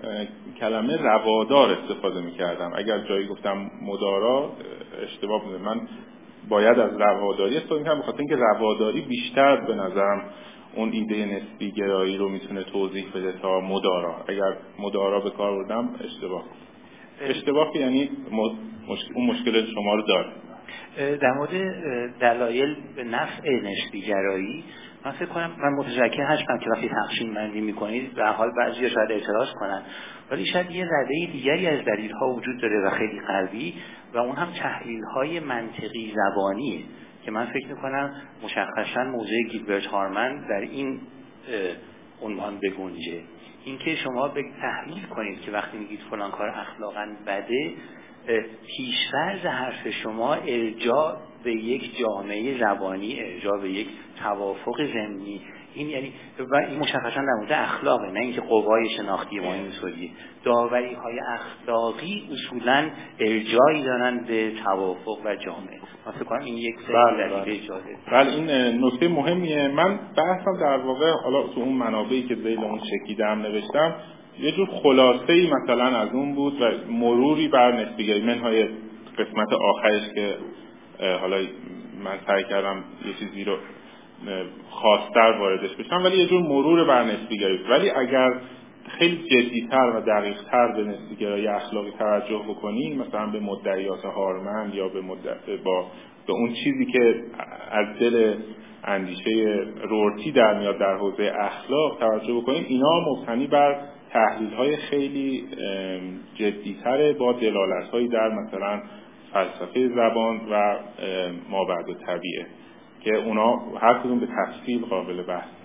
[SPEAKER 1] کلمه روادار استفاده میکردم. اگر جایی گفتم مدارا اشتباه بوده، من باید از رواداری استفاده میکردم، بخاطر اینکه رواداری بیشتر به نظرم اون ایده نسبی گرایی رو میتونه توضیح بده تا مدارا. اگر مدارا به کار بردم اشتباه اشتباه یعنی مشکل، اون مشکل شما رو داره.
[SPEAKER 4] در مورد دلایل به نفع نسبی گرایی من فکر کنم، من متذکر هستم که وقتی تقسیم بندی میکنید به حال بعضی‌ها شاید اعتراض کنن، ولی شاید یه رده دیگری از دلیل‌ها وجود داره و خیلی قوی، و اون هم تحلیل‌های منطقی زبانیه که من فکر میکنم مشخصاً موضع گیلبرت هارمن در این عنوان بگنجه. اینکه شما به تحلیل کنید که وقتی میگید فلان کار اخلاقاً بده، پیش‌فرض حرف شما ارجاع به یک جامعه زبانی، ارجاع به یک توافق ضمنی، این یعنی و این مشخصاً در مورد اخلاقه، نه اینکه قوای شناختی ما اینطوریه. داوری‌های اخلاقی اصولاً ارجاعی دارن به توافق و جامعه. من فکر کنم این یک دلیل جالب.
[SPEAKER 1] بله این نکته مهمیه. من بحثم در واقع حالا تو اون منابعی که ذیل اون چکیدم نوشتم یه جور خلاصه‌ای مثلا از اون بود و مروری بر نسبیگری، منهای قسمت آخرش که حالا من سعی کردم یه چیزی رو خاص‌تر واردش بشم، ولی یه جور مرور بر نسبیگری. ولی اگر خیلی جدی‌تر و دقیق‌تر به نسبیگرایی اخلاقی توجه بکنیم، مثلا به مدعیات هارمن یا به مدعی با به اون چیزی که از دل اندیشه رورتی در میاد در حوزه اخلاق توجه بکنیم، اینا مبتنی بر تحلیل‌های خیلی جدی‌تر با دلالت‌هایی در مثلا فلسفه زبان و مابعد الطبیعه که اونا هر کدوم به تفصیل قابل بحث